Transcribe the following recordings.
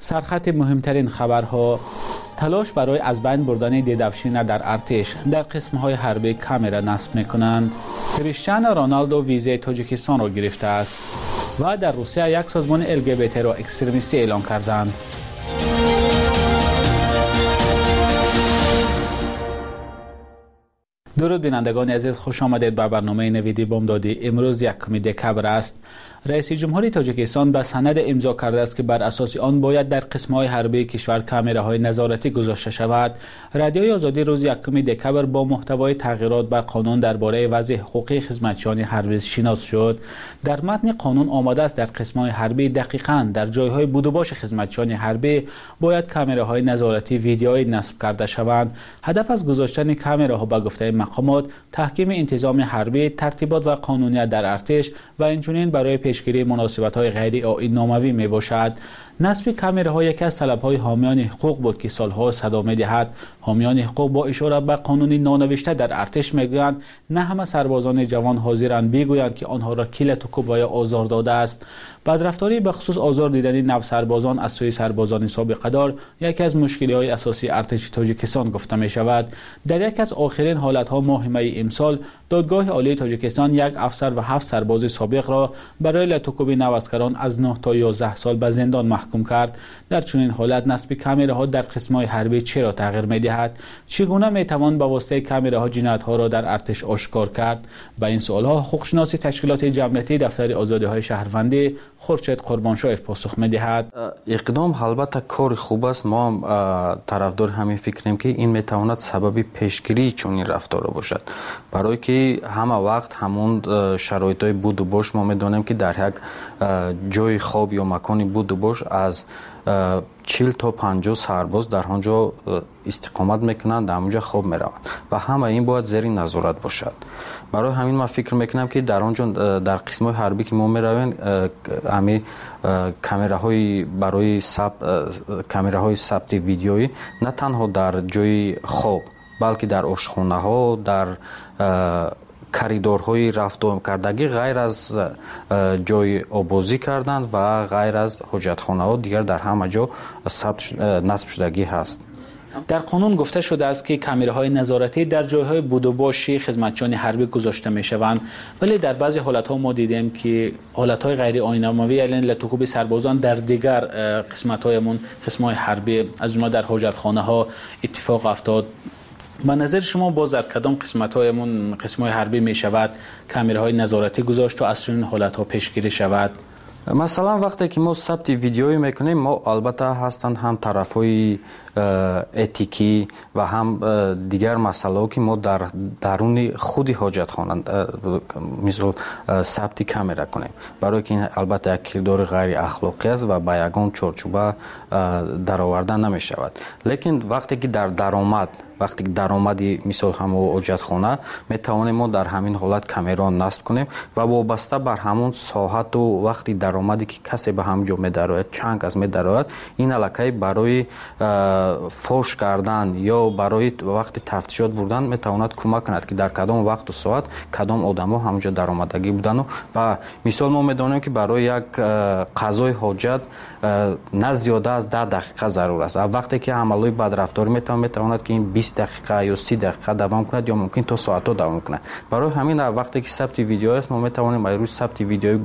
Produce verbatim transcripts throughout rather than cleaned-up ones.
سرخط مهمترین خبرها: تلاش برای از بین بردن دیدافشین در ارتش در قسمهای حربی کامرا نصب میکنند. کریستیانو رونالدو ویزای تاجیکستان را گرفته است و در روسیه یک سازمان ال جی بی تی را اکستریمیستی اعلام کردند. درود بینندگان عزیز، خوش آمدید به برنامه نویدی بامدادی. امروز یکم دکبر است. رئیس جمهوری تاجیکستان به سند امضا کرده است که بر اساس آن باید در قسم‌های حربی کشور کامراهای نظارتی گذاشته شود. رادیوی آزادی روز یکم دکبر با محتوای تغییرات به قانون درباره وضع حقوقی خدمتچیان حربی شناس شد. در متن قانون آمده است در قسم‌های حربی دقیقاً در جایهای بود و باش خدمتچیان حربی باید کامراهای نظارتی ویدیویی نصب کرده شوند. هدف از گذاشتن کامراها به گفته مقامات تحکیم انتظام حربی، ترتیبات و قانونیت در ارتش و اینچنین برای پیشگیری مناسبت‌های غیر آیین ناموی می باشد. نصب کامراها یکی از طلب‌های حامیان حقوق بود که سالها صدا می‌دهد. حامیان حقوق با اشاره به قانون نانوشته در ارتش میگویند نه همه سربازان جوان حاضرند بگویند که آنها را کیل و کوب یا آزار داده است. بدرفتاری به خصوص آزار دیدن نو سربازان از سوی سربازان سابقه دار یکی از مشکل‌های اساسی ارتش تاجیکستان گفته می شود. در یک از آخرین حالت‌ها ماه می امسال دادگاه عالی تاجیکستان یک افسر و هفت سرباز سابق را برای لطوکوب نواسکران از نه تا یازده سال به زندان محکوم کرد. در چنین حالت نصب کامراها در قسم‌های حربی چرا تغییر می‌دهد؟ چگونه می‌توان با واسطه کامراها جنایت‌ها را در ارتش آشکار کرد؟ به این سوال‌ها حقوق‌شناس تشکیلات جمعیتی دفتر آزادی‌های شهروندی خورشید قربانشاهیف پاسخ می‌دهد. اقدام البته کار خوب است. ما هم طرفدار همین فکریم که این می‌تواند سبب پیشگیری چنین رفتار باشد، برای که همه وقت همون شرایط‌های بود و باش ما می‌دانیم که در یک جای خواب یا مکانی بود و باش از چهل تا پنجاه سرباز در آنجا استقامت میکنند، در آنجا خواب میروند و همه این باید زیر نظارت باشد. برای همین من فکر میکنم که در آنجا در قسمت حربی که ما میرویم همین کامراهای برای ثبت کامراهای ثبت ویدیویی نه تنها در جای خواب بلکه در آشخانه ها، در کریدورهای رفت و کردگی غیر از جای آبازی کردن و غیر از حاجتخانه ها دیگر در همه جا ثبت نصب شدگی هست. در قانون گفته شده است که کامراهای نظارتی در جایهای بود و باش خدمتچیان حربی گذاشته می شوند، ولی در بعضی حالت‌ها ما دیدیم که حالت‌های غیر آیین‌ناموی یعنی لطوکوب سربازان در دیگر قسمت‌هایمون قسم‌های حربی از جمله در حاجتخانه‌ها اتفاق افتاد. به نظر شما باز در کدام قسمت‌هایمون قسم‌های حربی می شود کامراهای نظارتی گذاشت و از چنین حالت‌ها پیشگیری شود؟ مثلا وقتی که ما ثبت ویدیویی میکنیم، ما البته هستند هم طرفای اتیکی و هم دیگر مسائلی که ما در درون خودی حاجتخانه مثل ثبت کامرا کنیم، برای که این البته یک کردار غیر اخلاقی است و با یگان چارچوبه درآورده نمی شود. لیکن وقتی که در درآمد وقتی که درآمدی مثل همون حاجتخانه می توانیم ما در همین حالت کامرا نصب کنیم و وابسته بر همون ساعت و وقتی درآمدی که کسی به همجا می درآید چند از می درآید، این علاقه برای فوش کردن یا برای وقت تفتیشات بردن می تواند کمک کند که در کدام وقت و ساعت کدام آدم‌ها همونجا درآمدگی بودن. و مثال ما می دانیم که برای یک قضای حاجت نه زیاده از ده دقیقه ضرور است. وقتی که عملای بدرفتاری می تواند که این بیست دقیقه یا سی دقیقه دوام کند یا ممکن تا ساعت‌ها دوام کند. برای همین وقتی که ثبت ویدیو است ما می توانیم برای روی ثبت ویدیو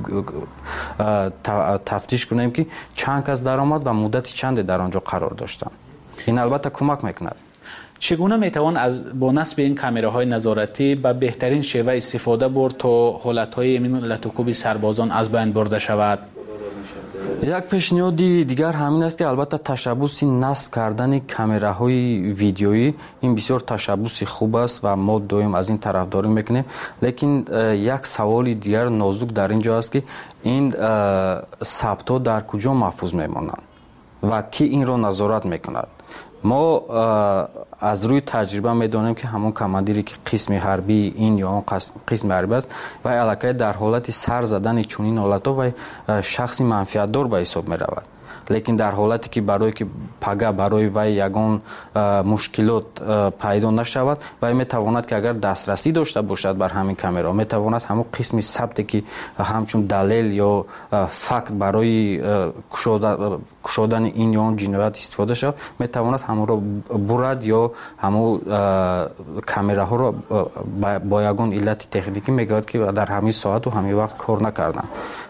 تفتیش کنیم که چند کس درآمد و مدت چند در آنجا قرار داشتن. این البته کمک میکند. چگونه میتوان از با نصب این کامراهای نظارتی به بهترین شیوه استفاده برد تا حالت‌های لطوکوب سربازان از بین برده شود؟ یک پیشنهادی دیگر همین است که البته تشبوس نصب کردن کامراهای ویدیویی این بسیار تشبوس خوب است و ما دویم از این طرفداری میکنیم. لیکن یک سوال دیگر نازک در اینجا است که این ثبت‌ها در کجا محفوظ میمانند و کی این را نظارت میکند؟ ما از روی تجربه میدانیم که همون کماندیری که قسم حربی این یا اون قسم حربی است و علاقه در حالت سر زدن چنین حالت‌ها و شخصی منفعت دار به حساب می رود. лекин дар ҳолате ки барое ки пага барои вай ягон мушкилот пайдо нашавад, вай метавонад ки агар дастрасӣ дошта бошад бар ҳамин камеро, метавонад ҳамон қисми сабте ки ҳамчун далел ё факт барои кушодани ин ё он ҷиноят истифода шавад, метавонад ҳамонро бурад ё ҳамон камераҳоро бо ягон иллати техникӣ мегӯяд ки дар ҳамин соату ҳамин вақт кор накарданд.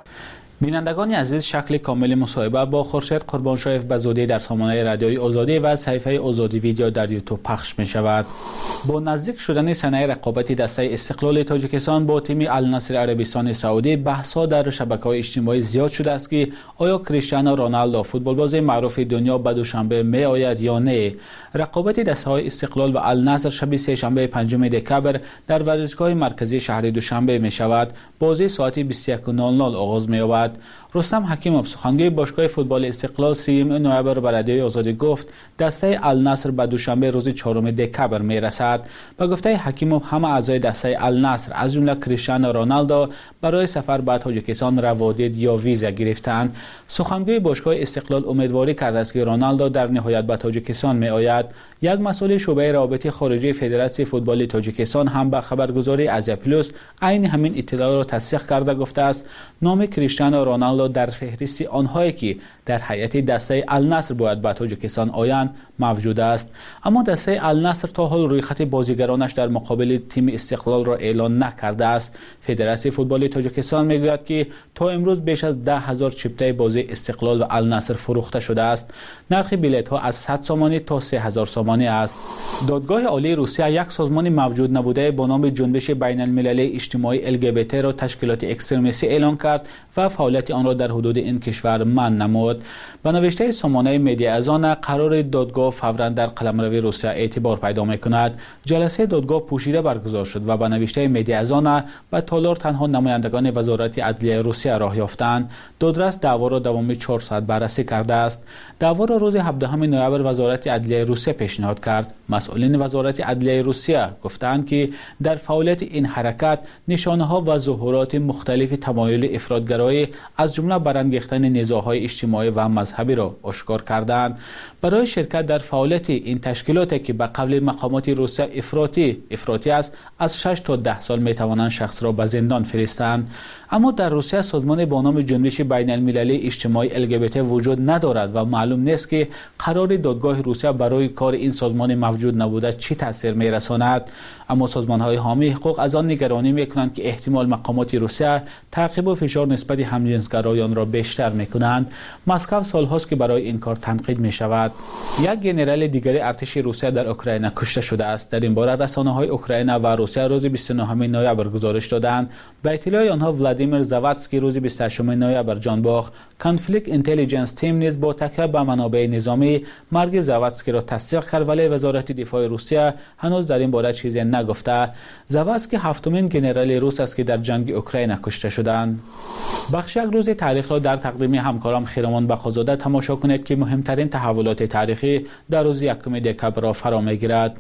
بینندگان عزیز، شکل کامل مصاحبه با خورشید قربانشایف به زودی در سامانه رادیوی آزادی و صفحه آزادی ویدیو در یوتیوب پخش می شود. با نزدیک شدن سنه رقابت دسته استقلال تاجیکستان با تیم النصر عربستان سعودی، بحث‌ها در شبکه‌های اجتماعی زیاد شده است که آیا کریستیانو رونالدو فوتبالباز معروف دنیا به دوشنبه می آید یا نه. رقابت دسته‌های استقلال و النصر شب سه‌شنبه پنجم دکبر در ورزشگاه مرکزی شهر دوشنبه می شود. بازی ساعت بیست و یک و نود دقیقه آغاز می یابد. رستم حکیموف سخنگوی باشگاه فوتبال استقلال سیوم نوامبر به رادیوی آزادی گفت دسته النصر به دوشنبه روز چهارم دکبر می رسد. با گفته حکیموف همه اعضای دسته النصر از جمله کریستیانو رونالدو برای سفر به تاجیکستان روادید یا ویزا گرفتند. سخنگوی باشگاه استقلال امیدواری کرده است که رونالدو در نهایت به تاجیکستان می آید. یک مسئول شعبه روابط خارجی فدراسیون فوتبال تاجیکستان هم به خبرگزاری آزیا پلوس عین همین اطلاع را تصدیق کرده گفته است نام کریستیانو رونالدو در فهرست آنهایی که در هیئت دسته النصر باید به تاجیکستان آیند موجود است. اما دسته النصر تا حال روی خط بازیگرانش در مقابل تیم استقلال را اعلان نکرده است. فدراسیون فوتبال تاجیکستان میگوید که تا امروز بیش از ده هزار چپتای بازی استقلال و النصر فروخته شده است. نرخ بلیط ها از صد سومانی تا سه هزار سومانی است. دادگاه عالی روسیه یک سازمان موجود نبوده با نام جنبش بین المللی اجتماعی ال جی بی تی را تشکیلات اکستریمیستی اعلان کرد و فعالیت آن را در حدود این کشور منع نمود. به نوشته سامانه مدیا ازان قرار دادگاه فوراً در قلمرو روسیه اعتبار پیدا می‌کند. جلسه دادگاه پوشیده برگزار شد و به نوشته مدیا ازان به تالار تنها نمایندگان وزارت عدلیه روسیه راه یافتند. دادرس دعوا را دوام چهار ساعت بررسی کرده است. دعوا را روز هفدهم نوامبر وزارت عدلیه روسیه پیشنهاد کرد. مسئولین وزارت عدلیه روسیه گفتند که در فعالیت این حرکت نشانه‌ها و ظهورات مختلف تمایل افراط‌گرایی از جمله برانگیختن نزاع‌های اجتماعی و مذهبی را آشکار کردند. برای شرکت در فعالیت این تشکیلاتی که به قول مقامات روسیه افراطی افراطی است، از شش تا ده سال می‌توانند شخص را به زندان فرستند. اما در روسیه سازمان با نام جنبش بین المللی اجتماعی ال جی بی تی وجود ندارد و معلوم نیست که قرار دادگاه روسیه برای کار این سازمان موجود نبوده چی تاثیر می‌رساند. اما سازمان‌های حامی حقوق از آن نگرانی می‌کنند که احتمال مقامات روسیه تعقیب و فشار نسبت همجنسگرایان را بیشتر می‌کنند. مسکو سال‌هاست که برای این کار تنقید می‌شود. یک ژنرال دیگری ارتش روسیه در اوکراین کشته شده است. در این باره رسانه‌های اوکراین و روسیه روز بیست و نهم نوامبر گزارش دادند. به اطلاع آنها ولادیمیر زواتسکی روز بیست و هشتم نوامبر جانباخت. کانفلیکت اینتلیجنس تیم نیز با تکیه به منابع نظامی مرگ زواتسکی را تصدیق کرد، ولی وزارت دفاع روسیه هنوز در این باره چیزی نگفته. زواتسکی هفتمین ژنرال روس است که در جنگ اوکراین کشته شدند. بخش یک روز تاریخ را در تقدیم همکارم خیرمان بقازاده تماشا کنید که مهمترین تحولات تاریخی در روز یکم دکبر را فرا میگیرد.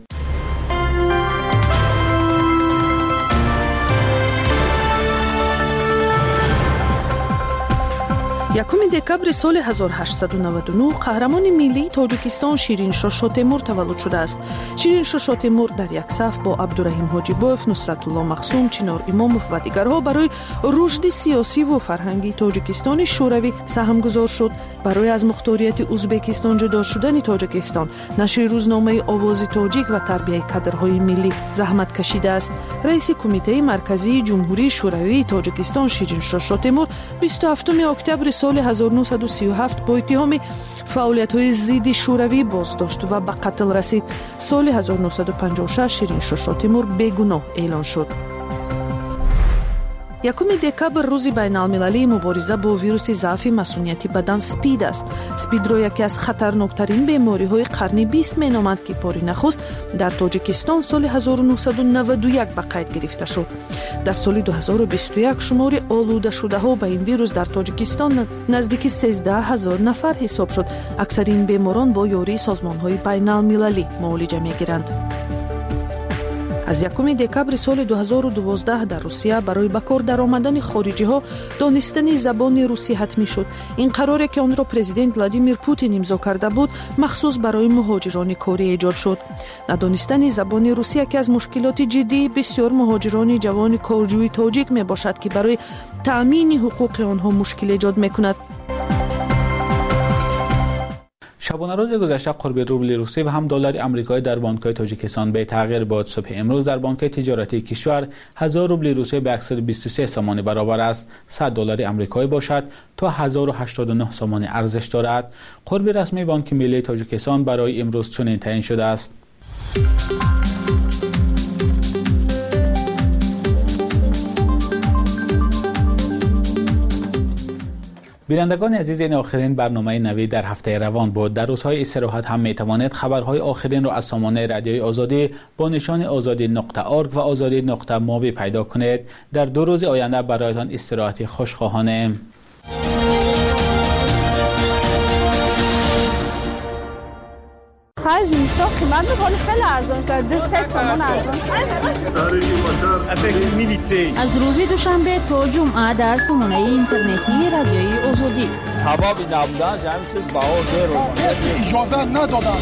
یکم دکبر سال هزار و هشتصد و نود و نه قهرمان ملی تاجیکستان شیرینشاه شاه تیمور تولد شده است. شیرینشاه شاه تیمور در یک صف با عبدالرحیم حاجیبوف، نصرت الله مقسوم، چنار اماموف و دیگرها برای رشد سیاسی و فرهنگی تاجیکستان شوروی سهمگذار شد. برای از مختاریت ازبکستان جدا شدن تاجیکستان، نشر روزنامه آواز تاجیک و تربیت کادرهای ملی زحمت کشیده است. رئیس کمیته مرکزی جمهوری شوروی تاجیکستان شیرینشاه شاه تیمور بیست و هفتم اکتبر سال هزار و نهصد و سی و هفت با اتهام فعالیت‌های ضد شوروی بازداشت و به قتل رسید. سال هزار و نهصد و پنجاه و شش شیرینشاه شاه تیمور بیگناه اعلان شد. یکم دکبر روز بین المللی مبارزه با ویروس ضعف مسئولیتی بدن سپید است. سپید را یکی از خطرناکترین بیماری‌های قرن بیست می‌نامند که بار نخست در تاجیکستان سال هزار و نهصد و نود و یک به قید گرفته شد. در سال دو هزار و بیست و یک شمار آلوده شده‌ها به این ویروس در تاجیکستان نزدیک سیزده هزار نفر حساب شد. اکثر این بیماران با یاری سازمان‌های بین المللی معالجه می‌گیرند. аз якуми декабри соли дуҳазору дувоздаҳ дар Русия барои ба кор даромадани хориҷиҳо донистани забони русӣ ҳатмӣ шуд. ин қароре ки онро президент Владимир Путин имзо карда буд, махсус барои муҳоҷирони корӣ эҷод шуд. надонистани забони русӣ яке аз мушкилоти ҷиддии бисёр муҳоҷирони ҷавони корҷӯи тоҷик мебошад ки барои таъмини ҳуқуқи онҳо мушкил эҷод мекунад. شبانه روز گذشته قرب روبل روسی و هم دلار آمریکایی در بانک‌های تاجیکستان به تغییر بود. صبح امروز در بانک‌های تجارتی کشور هزار روبل روسی به صد و بیست و سه سوم برابر است. صد دلار آمریکایی باشد تا هزار و هشتاد و نه سوم ارزش دارد. قرب رسمی بانک ملی تاجیکستان برای امروز چنین تعیین شده است. بینندگان عزیز، این آخرین برنامه نوید در هفته روان بود. در روزهای استراحت هم می توانید خبرهای آخرین را از سامانه رادیوی آزادی با نشان آزادی نقطه اورگ و آزادی نقطه موبی پیدا کنید. در دو روز آینده برایتان استراحت خوشخواهانه. خرج نیستا قیمت بخوری خیلی ارزان شد. دو سه سامان ارزان شد. از روزی دوشنبه تا جمعه در سامانه اینترنتی رادیوی آزادی. سبب نبودن همین چیز بها زیرو. اجازه ندادن.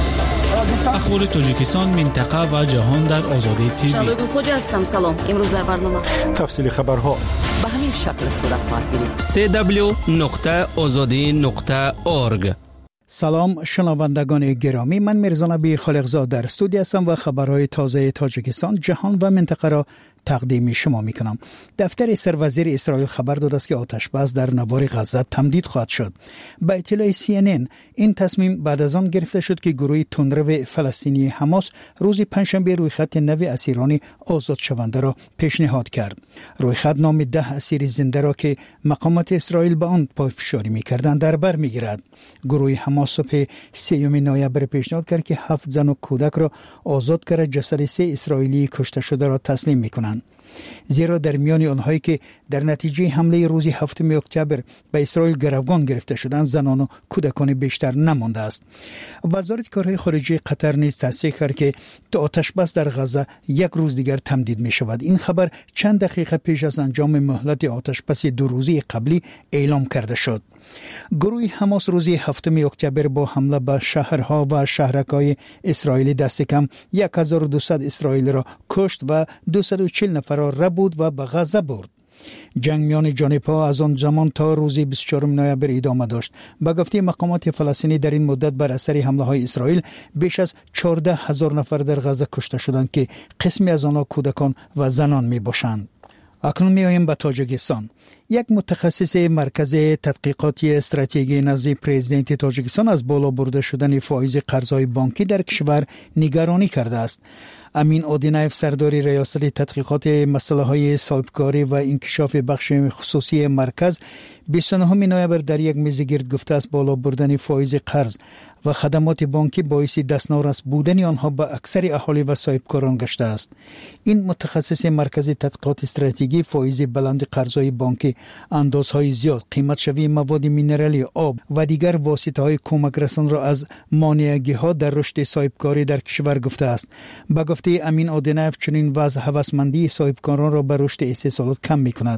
اخبار تاجیکستان، منطقه و جهان در آزادی تیوی. شبگو خوجا هستم. سلام. امروز در برنامه تفصیل خبرها به همین شکل صورت خواهد گرفت. سی دبلیو نقطه آزادی نقطه اورگ. سلام شنوندگان گرامی، من میرزا نبی خالقزاد در استودیو هستم و خبرهای تازه تاجیکستان، جهان و منطقه را تقدیم شما میکنم. دفتر سروزیر اسرائیل خبر داده است که آتشبس در نوار غزه تمدید خواهد شد. به اطلاع سی ان ان این تصمیم بعد از آن گرفته شد که گروه تندرو فلسطینی حماس روز پنجشنبه رویخط نو اسیران آزاد شونده را پیشنهاد کرد. رویخط نام ده اسیر زنده را که مقامات اسرائیل به آن پافشاری میکردند در بر میگیرد. گروه حماس صبح سیوم نوامبر پیشنهاد کرد که هفت زن و کودک را آزاد کرد، جسد سه اسرائیلی کشته شده را تسلیم میکنند. زیرا در میان آنهایی که در نتیجه حمله روز هفتم اکتبر به اسرائیل گروگان گرفته شدند، زنان و کودکان بیشتر نمانده است. وزارت کارهای خارجه قطر نیز تصریح کرد که آتشبس در غزه یک روز دیگر تمدید می شود. این خبر چند دقیقه پیش از انجام مهلت آتشبس دو روزه قبلی اعلام کرده شد. گروه حماس روز هفتم اکتبر با حمله به شهرها و شهرک‌های اسرائیلی دست کم هزار و دویست اسرائیلی را کشت و دویست و چهل نفر را ربود و به غزه برد. جنگ میان جانب‌ها از آن زمان تا روز بیست و چهارم نوامبر ادامه داشت. به گفته مقامات فلسطینی در این مدت بر اثر حمله‌های اسرائیل بیش از چهارده هزار نفر در غزه کشته شدند که قسمی از آنها کودکان و زنان میباشند. اکنون می‌آییم به تاجیکستان. یک متخصص مرکز تحقیقاتی استراتژی نزد پرزیدنت تاجیکستان از بالا برده شدن فایز قرض‌های بانکی در کشور نگرانی کرده است. امین آدینایف سردار ریاست تحقیقات مسائل صاحبکاری و انکشاف بخش خصوصی مرکز بیست و نه نوامبر در یک میز گرد گفته است بالا بردن فایز قرض و خدمات بانکی باعث دستنارس بودن آنها به اکثر اهالی و صاحبکاران گشته است. این متخصص مرکز تحقیقات استراتژی فایز بلند قرضهای بانکی، اندازهای زیاد، قیمت شوی مواد مینرالی، آب و دیگر واسطه‌های کمک رسان را از مانعگی‌ها در رشد صاحبکاری در کشور گفته است. به گفته امین آدینایف چنین وضع هوسمندی صاحبکاران را به رشد استحصالات کم می‌کند.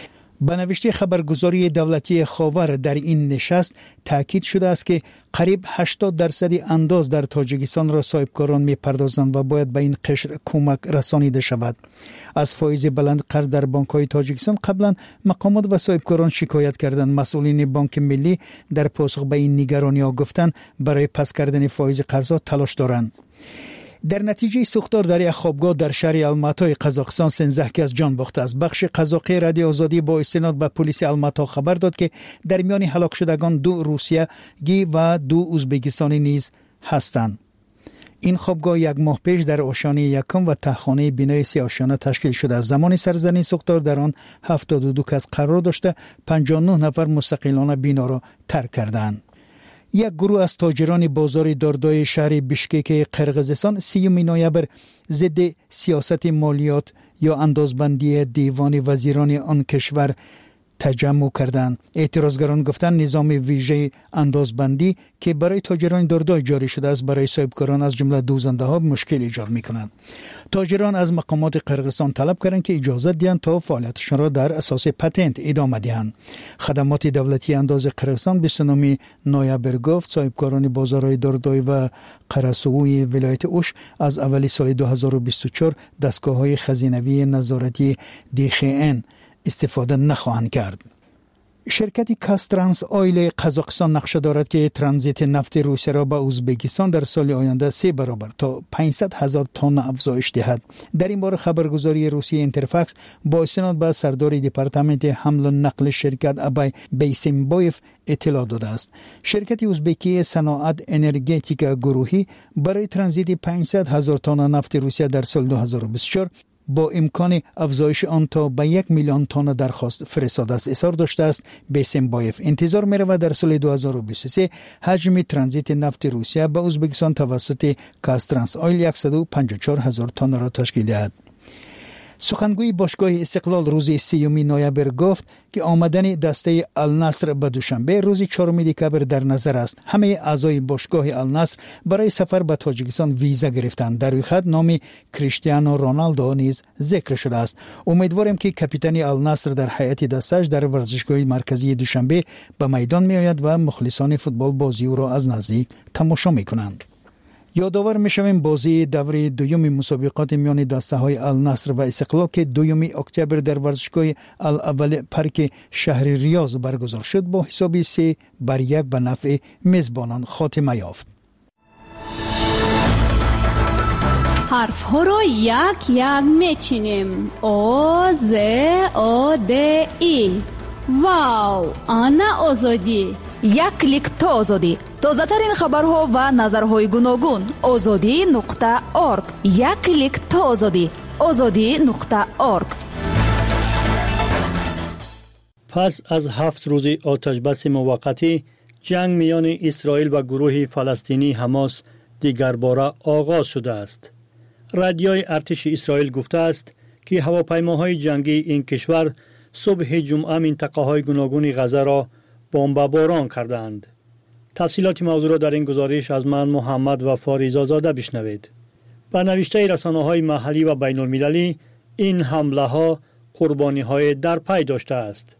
به نوشته خبرگزاری دولتی خاور در این نشست تاکید شده است که قریب هشتاد درصد انداز در تاجیکستان را صاحبکاران می‌پردازند و باید به این قشر کمک رسانیده شود. از فایز بلند قرض در بانک‌های تاجیکستان قبلا مقامات و صاحبکاران شکایت کردند. مسئولین بانک ملی در پاسخ به این نگرانی‌ها گفتند برای پس کردن فایز قرض‌ها تلاش دارند. در نتیجه سوختار در یک خوابگاه در شهر الماتا قزاقستان سیزده کس جان باخته است. بخش قزاقی رادیو آزادی با استناد به پلیس الماتا خبر داد که در میان هلاک شدگان دو روسیه‌گی و دو ازبکستانی نیز هستند. این خوابگاه یک ماه پیش در آشیانه یکم و تهخانه بنای سه آشیانه تشکیل شده است. زمان سرزنی سوختار در آن هفتاد و دو کس قرار داشته، پنجاه و نه نفر مستقلانه بنا را ترک کردند. یک گروه از تاجران بازار داردای شهر بیشکک قرقیزستان سیوم نوامبر ضد سیاست مالیات یا اندازبندی دیوان وزیران آن کشور تجمع کردند. اعتراضگران گفتند نظام ویژه اندازبندی که برای تاجران داردای جاری شده است برای صاحبکاران از جمله دوزنده ها مشکل ایجاد می‌کند. تاجران از مقامات قرقیزستان طلب کردند که اجازه دهند تا فعالیتشان را در اساس پتنت ادامه دهند. خدمات دولتی انداز قرقیزستان بیست و نهم نوامبر گفت صاحبکاران بازارهای داردای و قره‌سوی ولایت اوش از اول سال دو هزار و بیست و چهار دستگاه‌های خزینوی نظارتی دی خ ان استفاده نخواهند کرد. شرکت کاسترانس آیل قزاقستان نقشه دارد که ترانزیت نفت روسیه را به ازبکستان در سال آینده سه برابر تا پانصد هزار تن افزایش دهد. در این باره خبرگزاری روسیه اینترفاکس با استناد به سردار دپارتمنت حمل و نقل شرکت ابای بیسیمبایف اطلاع داده است. شرکت ازبکی صنعت انرژتیک گروهی برای ترانزیت پانصد هزار تن نفت روسیه در سال دو هزار و بیست و چهار با امکان افزایش آن تا به یک میلیون تن درخواست فرستاده است اصرار داشته است. بیسیمبایف انتظار می‌رود در سال دو هزار و بیست و سه حجم ترانزیت نفت روسیه به ازبکستان توسط کاسترانس آیل صد و پنجاه و چهار هزار تن را تشکیل دهد. سخنگوی باشگاه استقلال روز سیوم نوامبر گفت که آمدن دسته النصر به دوشنبه روز چهارم دکبر در نظر است. همه اعضای باشگاه النصر برای سفر به تاجیکستان ویزا گرفتند. در خط نام کریستیانو رونالدو نیز ذکر شده است. امیدوارم که کاپیتان النصر در هیئت دستش در ورزشگاه مرکزی دوشنبه به میدان می آید و مخلصان فوتبال بازی او را از نزدیک تماشا می کنند. یادآور می‌شویم بازی دور دوم مسابقات میان دسته‌های النصر و استقلال که دوم اکتبر در ورزشگاه الاول پارک شهر ریاض برگزار شد با حساب سه بر یک به نفع میزبانان خاتمه یافت. حرف ها را یک یک میچینیم. او ز او د ای. واو، آنا آزادی. یک کلیک تا آزادی. تازه ترین خبرها و نظرهای گوناگون. آزادی نقطه اورگ. یک کلیک تا آزادی. آزادی نقطه اورگ. پس از هفت روز آتشبس موقتی، جنگ میان اسرائیل و گروه فلسطینی حماس دیگر باره آغاز شده است. رادیوی ارتش اسرائیل گفته است که هواپیماهای جنگی این کشور صبح جمعه منطقه‌های گوناگون غزه را بمباران کردند. تفصیلات موضوع را در این گزارش از من محمد و فاریزا زاده بشنوید. به نوشته رسانه‌های محلی و بین المللی این حمله ها قربانی های در پی داشته است.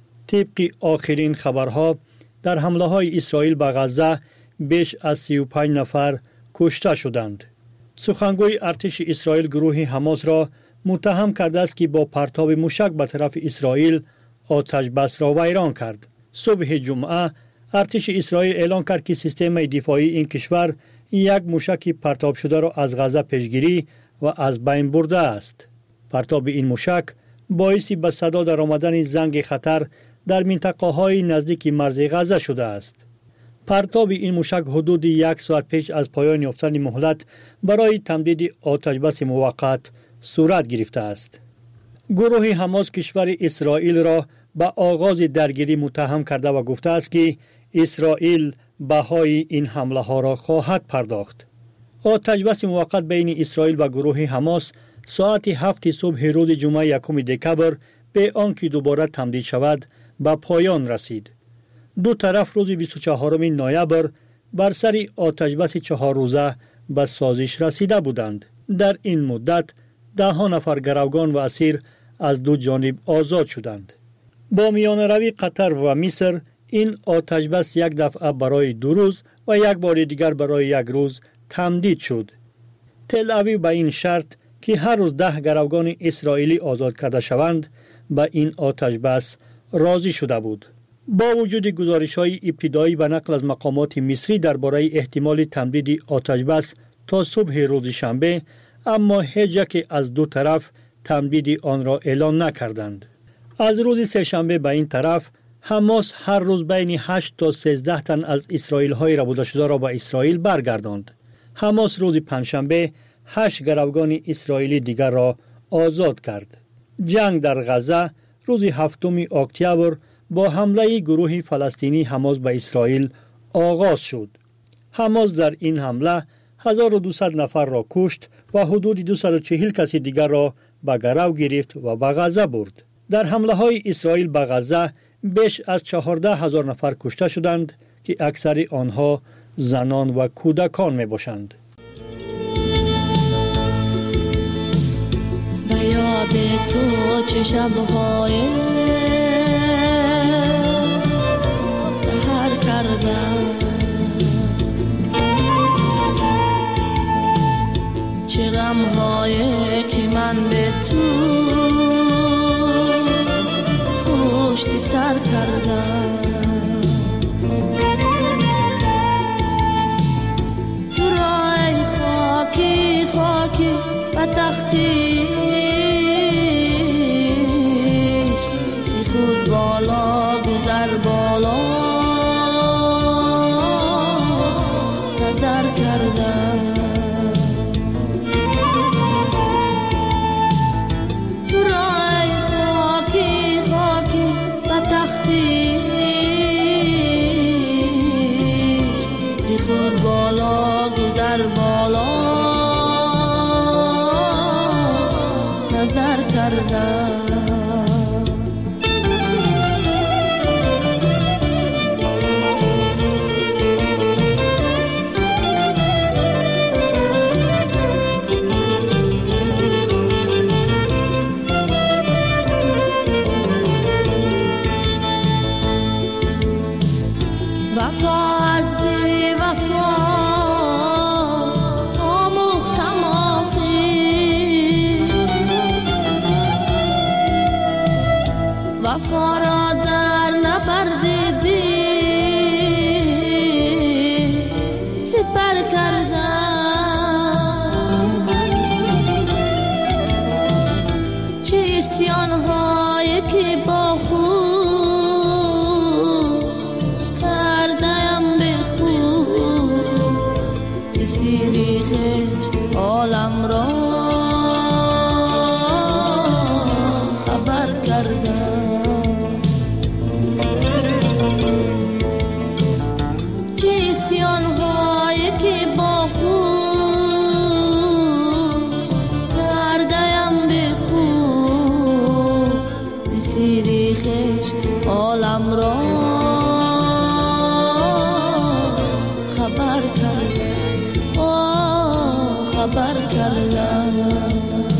طبق آخرین خبرها در حمله های اسرائیل به غزه بیش از سی و پنج نفر کشته شدند. سخنگوی ارتش اسرائیل گروه حماس را متهم کرده است که با پرتاب موشک به طرف اسرائیل آتش بس را ویران کرد. صبح جمعه ارتش اسرائیل اعلان کرد که سیستم دفاعی این کشور یک موشک پرتاب شده را از غزه پیشگیری و از بین برده است. پرتاب این موشک باعث به صدا در آمدن زنگ خطر در منطقه های نزدیک مرز غزه شده است. پرتاب این موشک حدود یک ساعت پیش از پایان یافتن مهلت برای تمدید آتشبس موقت صورت گرفته است. گروه حماس کشور اسرائیل را به آغاز درگیری متهم کرده و گفته است که اسرائیل بهای این حمله ها را خواهد پرداخت. آتشبس موقت بین اسرائیل و گروه حماس ساعت هفت صبح روز جمعه یکم دکبر به آنکه دوباره تمدید شود به پایان رسید. دو طرف روز بیست و چهارم نوامبر بر سر آتشبس چهار روزه به سازش رسیده بودند. در این مدت ده ها نفر گروگان و اسیر از دو جانب آزاد شدند. با میان روی قطر و مصر این آتشبس یک دفعه برای دو روز و یک بار دیگر برای یک روز تمدید شد. تل اویو به این شرط که هر روز ده گروگان اسرائیلی آزاد کرده شوند به این آتشبس راضی شده بود. با وجود گزارش‌های ابتدایی به نقل از مقامات مصری درباره احتمال تمدید آتشبس تا صبح روز شنبه، اما هیچ یک از دو طرف تمدید آن را اعلان نکردند. از روز سه‌شنبه به این طرف حماس هر روز بین هشت تا سیزده تن از اسرائیلی‌های ربوده شده را به اسرائیل برگرداند. حماس روز پنجشنبه هشت گروگان اسرائیلی دیگر را آزاد کرد. جنگ در غزه روز هفتم اکتبر با حمله گروه فلسطینی حماس به اسرائیل آغاز شد. حماس در این حمله هزار و دویست نفر را کشت و حدود دویست و چهل کسی دیگر را به گرو گرفت و به غزه برد. در حمله های اسرائیل به غزه بیش از چهارده هزار نفر کشته شدند که اکثر آنها زنان و کودکان می باشند. به یاد تو چه شب‌های سحر کردم، چه غم‌هایی که من به تو پشت سر کردم. تو را ای خاکی خاکی و تختیش زی خود بالا گذر بالا نظر کردم. تو را ای خاکی خاکی و تختیش زی خود بالا گذر بالا نظر کردم. وفا از بی وفا آموختم آخی، وفا را در نبردیدی سپر کردم. چه اسیان‌هایی که با خود سیری خش عالم را خبر کردم. چه اسیان‌هایی که با خود کردم به خود سیری خش عالم را خبر کردم خبر کردم.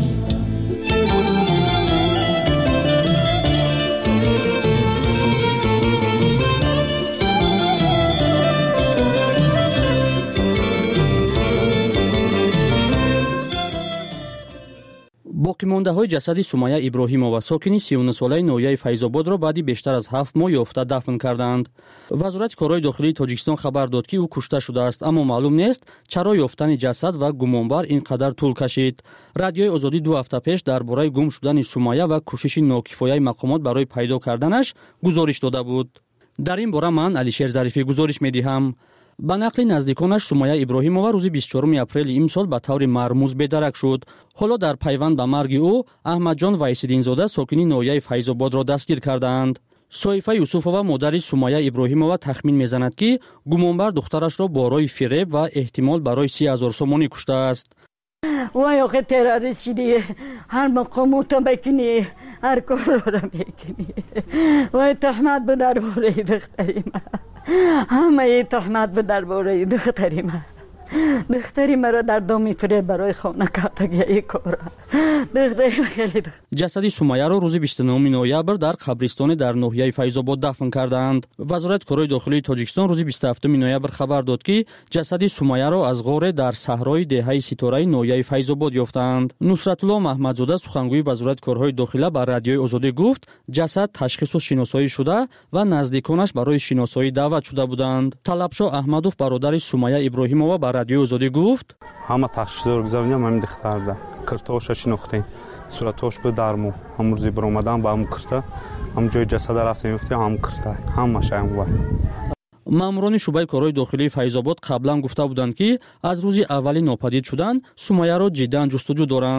باقی مانده های جسد سمیه ابراهیمова ساکنی سی و نه ساله ناحیه فیض‌آباد را بعد بیشتر از هفت ماه یافته دفن کردند. وزارت کارهای داخلی تاجیکستان خبر داد که او کشته شده است، اما معلوم نیست چرا یافتن جسد و گمانبر اینقدر طول کشید. رادیوی آزادی دو هفته پیش درباره گم شدن سمیه و کوشش ناکفایه مقامات برای پیدا کردنش گزارش داده بود. در این باره من علیشیر ظریفی گزارش می‌دهم. با نقل نزدیکانش سمیه ابراهیمова روز بیست و چهارم اپریل امسال به طور مرموز بی‌درک شد. حالا در پیوند به مرگ او احمدجان ویسیدینزاده ساکنی ناحیه فیض‌آباد را دستگیر کردند. صایفه یوسفова مادر سمیه ابراهیمова تخمین می‌زند که گمانبر دخترش را برای فریب و احتمال برای سی هزار سومانی کشته است. وای آخه تروریست شدی، هر مقامات بکنی، هر کار را میکنی. وای تهمت به درباره دختری من، همه تهمت به درباره دختری من. دختری مرا در دام فریب برای خانه کردگی ای کار. دختری خیلی دختر. جسد سمیه را روز بیست و نه نوامبر در قبرستان در ناحیه فیض‌آباد دفن کردند. وزارت کارهای داخلی تاجیکستان روز بیست و هفتم نوامبر خبر داد که جسد سمیه را از غار در صحرای دهه ستاره ناحیه فیض‌آباد یافتند. نصرت الله محمدزاده سخنگوی وزارت کارهای داخلی به رادیوی آزادی گفت جسد تشخیص و شناسایی شده و نزدیکانش برای شناسایی دعوت شده بودند. طلبشاه احمدوف برادر سمیه ابراهیمова به رادیوی آزادی گفت همه تشخیص گذاریم همین دختر ده کرتوش شناختیم صورتش به درمو هم روزی بر اومدن با هم کرته هم جای جسد رفتیم گفتیم هم کرته همه شایم ور. ماموران شعبه کارهای داخلی فیض‌آباد قبلا گفته بودند که از روز اولی ناپدید شدن سمیه را جدی جستجو دارند.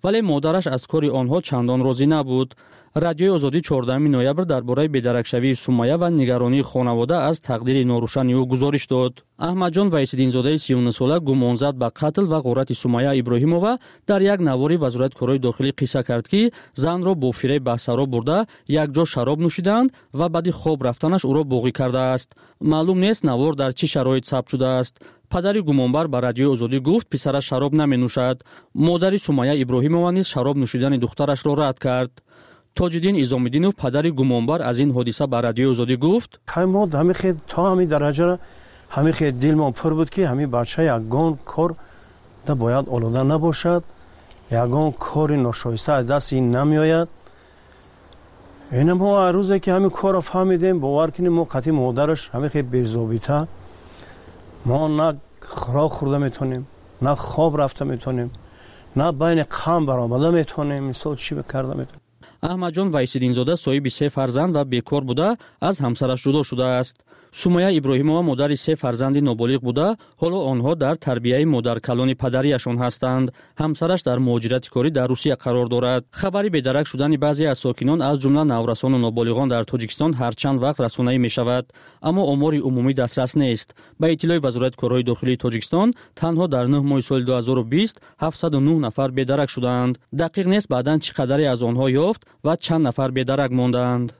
ولی مادرش از کاری آنها چندان راضی نبود. رادیوی آزادی چهاردهم نوامبر درباره بی‌درکشوی سمیه و نگرانی خانواده از تقدیر ناروشن او گزارش داد. احمدجان ویسیدینزاده سی و نه ساله گمان زد به قتل و غارت سمیه ابراهیمова در یک نواری وزارت کارهای داخلی قصه کرد که زن را با فریب به سرا برده یک جا شراب نوشیدند و بعد خواب رفتنش او را باقی کرده است. معلوم نیست نوار در چه شرایط ثبت شده است. پدری گمانبر به رادیوی آزادی گفت پسرش شراب نمی نوشد. مادر سمیه ابراهیمова نیز شراب نوشیدن دخترش را رد کرد. تاج‌الدین ایزام‌الدینов پدری گمانبر از این حادثه به رادیوی آزادی گفت ما همین خیلی تا همین درجه همین خیلی دل ما پر بود که همین بچه یگان کار نباید آلوده نباشد، یگان کار ناشایسته از دست این نمیآید. این ما هر روزه که همین کار رو فهمیدیم باور کنیم ما قطعی مادرش همین خیلی بی‌ضابطه، ما نه خوراک خورده میتونیم، نه خواب رفته میتونیم، نه بین قوم برآمده میتونیم، مثال چی بکرده میتونیم. احمدجان ویسیدینزاده صاحب سه فرزند و بیکار بوده از همسرش جدا شده است. سمیه ابراهیمова مادر سه فرزند نابالغ بوده، حالا آنها در تربیه مادر کلان پدریشان هستند. همسرش در مهاجرت کاری در روسیه قرار دارد. خبری بی‌درک شدن بعضی از ساکنان از جمله نورسان و نابالغان در تاجیکستان هر چند وقت رسانه‌ای می‌شود، اما آمار عمومی دسترس نیست. به اطلاع وزارت کارهای داخلی تاجیکستان تنها در نه ماه سال دو هزار و بیست هفتصد و نه نفر بی‌درک شدند. دقیق نیست بعداً چقدری از آنها یافت و چند نفر بی‌درک ماندند.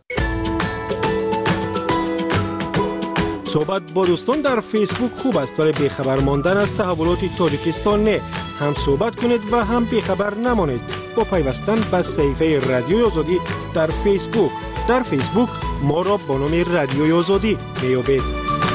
صحبت با دوستان در فیسبوک خوب است ولی بیخبر ماندن از تحولات تاجیکستان نه. هم صحبت کنید و هم بیخبر نمانید با پیوستن به صفحه رادیوی آزادی در فیسبوک. در فیسبوک ما را با نام رادیوی آزادی میابید.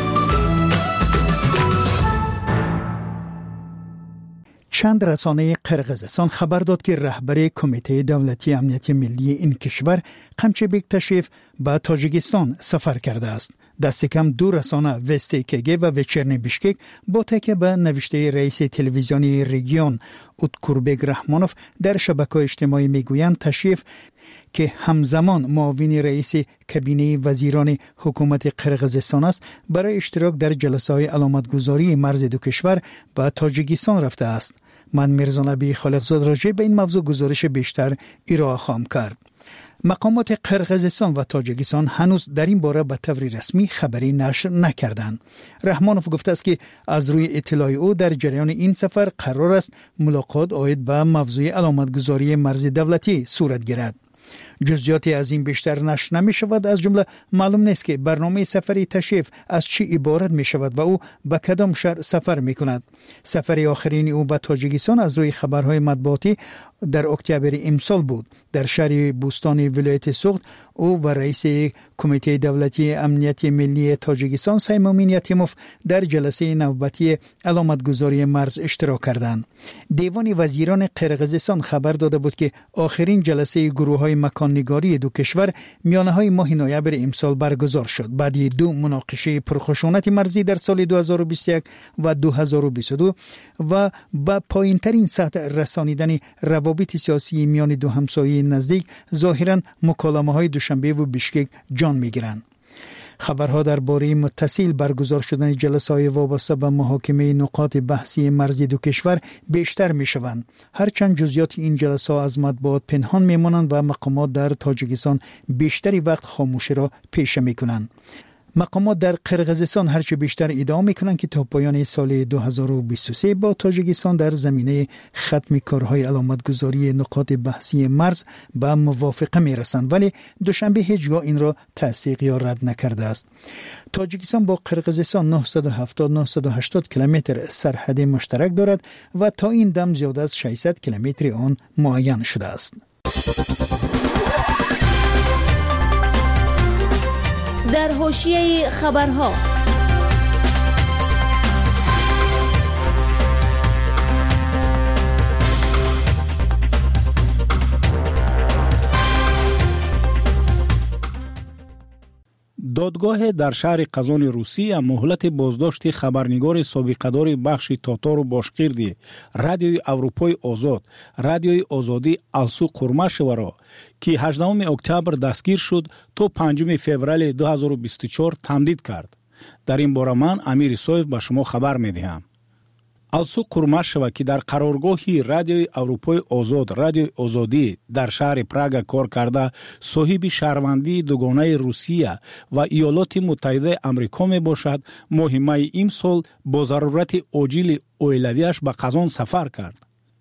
چند رسانه قرقیزستان خبر داد که رهبر کمیته دولتی امنیت ملی این کشور قمچه بیکتشیف به تاجیکستان سفر کرده است. دست کم دو رسانه وستیکگه و وچرنی بیشکک با تکیه به نوشته رئیس تلویزیونی رژیون اوتکوربگ رحمانوف در شبکه‌های اجتماعی میگویند تشریف که همزمان معاون رئیس کابینه وزیران حکومت قرقیزستان است برای اشتراک در جلسه‌های علامتگذاری مرز دو کشور به تاجیکستان رفته است. من میرزا نبی خالقزاد راجع به این موضوع گزارش بیشتر ارائه خواهم کرد. مقامات قرقیزستان و تاجیکستان هنوز در این باره به طور رسمی خبری نشر نکردند. رحمانوف گفته است که از روی اطلاع او در جریان این سفر قرار است ملاقات عاید به موضوع علامتگذاری مرز دولتی صورت گیرد. جزئیاتی از این بیشتر نشر نمی شود. از جمله معلوم نیست که برنامه سفری تشریف از چی عبارت می شود و او به کدام شهر سفر می کند. سفر آخرین او به تاجیکستان از روی خبرهای مطبوعاتی در اکتبر امسال بود. در شهر بوستان ولایت سوخت او و رئیس کمیته دولتی امنیت ملی تاجیکستان سیمومین یتیموف در جلسه نوبتی علامتگذاری مرز اشتراک کردند. دیوان وزیران قرقیزستان خبر داده بود که آخرین جلسه گروه‌های مکان‌نگاری دو کشور میانه‌های ماه نوامبر امسال برگزار شد. بعد دو مناقشه پرخشونت مرزی در سال دو هزار و بیست و یک و دو هزار و بیست و دو و با پایین‌ترین سطح رسانیدن روابط سیاسی میان دو همسایه نزدیک ظاهراً مکالمه‌های دوشنبه و بیشکک جان می‌گیرند. خبرها درباره متصل برگزار شدن جلسه‌های وابسته به محاکمه نقاط بحثی مرزی دو کشور بیشتر می‌شوند. هرچند جزئیات این جلسه‌ها از مطبوعات پنهان می‌مانند و مقامات در تاجیکستان بیشتری وقت خاموشی را پیشه می‌کنند. مقامات در قرقیزستان هرچه بیشتر ادعا میکنند که تا پایان سال دو هزار و بیست و سه با تاجیکستان در زمینه ختم کارهای علامتگذاری نقاط بحثی مرز به موافقه میرسند، ولی دوشنبه هیچگاه این را تصدیق یا رد نکرده است. تاجیکستان با قرقیزستان نهصد و هفتاد تا نهصد و هشتاد کیلومتر سرحد مشترک دارد و تا این دم زیاد از ششصد کیلومتر آن معین شده است. در حاشیه خبرها دادگاه در شهر قزان روسیه مهلت بازداشت خبرنگار سابقه‌دار بخش تاتار و باشقیردی رادیوی اروپای آزاد رادیوی آزادی السو قرمشوو را که هجدهم اکتبر دستگیر شد تا پنجم فوریه دو هزار و بیست و چهار تمدید کرد. در این باره من امیر سویف به شما خبر می‌دهم. алсу Курмашева ки дар қароргоҳи радиои Аврупои озод, радиои озодӣ дар шаҳри Прага кор карда, соҳиби шаҳрвандии дугонаи Русия ва Иёлоти Муттаҳидаи Амрико мебошад, моҳи майи имсол бо зарурати оҷили оилавиаш ба Қазон сафар кард.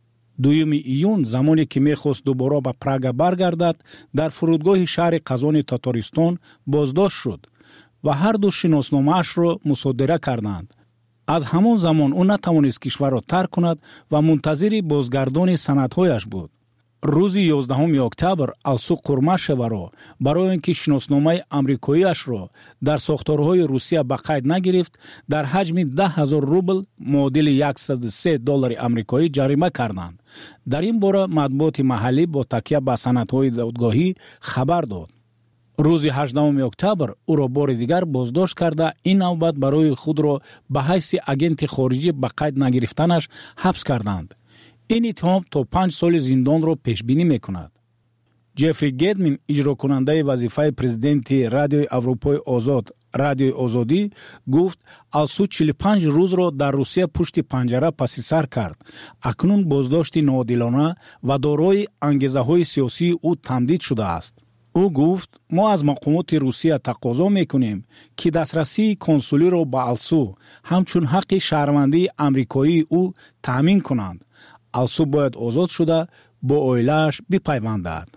дуюми июн, замоне ки мехост дубора ба Прага баргардад, дар фурудгоҳи шаҳри Қазони Татаристон боздошт шуд ва ҳарду шиносномаашро мусодира карданд. аз ҳамон замон ӯ натавонист кишварро тарк кунад ва мунтазири бозгардони санадҳояш буд. рӯзи ёздаҳуми октябр алсу Курмашеваро барои ин ки шиносномаи амрикоиашро дар сохторҳои Русия ба қайд нагирифт, дар ҳаҷми даҳ ҳазор рубл муодили яксаду се доллари амрикоӣ ҷарима карданд. дар ин бора матбуоти маҳаллӣ бо такя ба санадҳои додгоҳӣ хабар дод. рӯзи ҳаждаҳуми октябр ӯро бори дигар боздошт карда, ин навбат барои худро ба ҳайси агенти хориҷӣ ба қайд нагирифтанаш ҳабс карданд. ин иттиҳом то панҷ соли зиндонро пешбинӣ мекунад. Джеффри Гедмин, иҷрокунандаи вазифаи президенти Радиои Аврупои Озод, Радиои Озодӣ, гуфт, алсу чилу панҷ рӯзро дар Русия пушти панҷара паси сар кард. Акнун боздошти ноодилона ва дорои ангезаҳои сиёсии ӯ тамдид шудааст. ӯ гуфт, мо аз мақомоти Русия тақозо мекунем, ки дастрасии консулиро ба алсу ҳамчун ҳаққи шаҳрвандии амрикоии ӯ таъмин кунанд. алсу бояд озод шуда бо оилааш бипайвандад.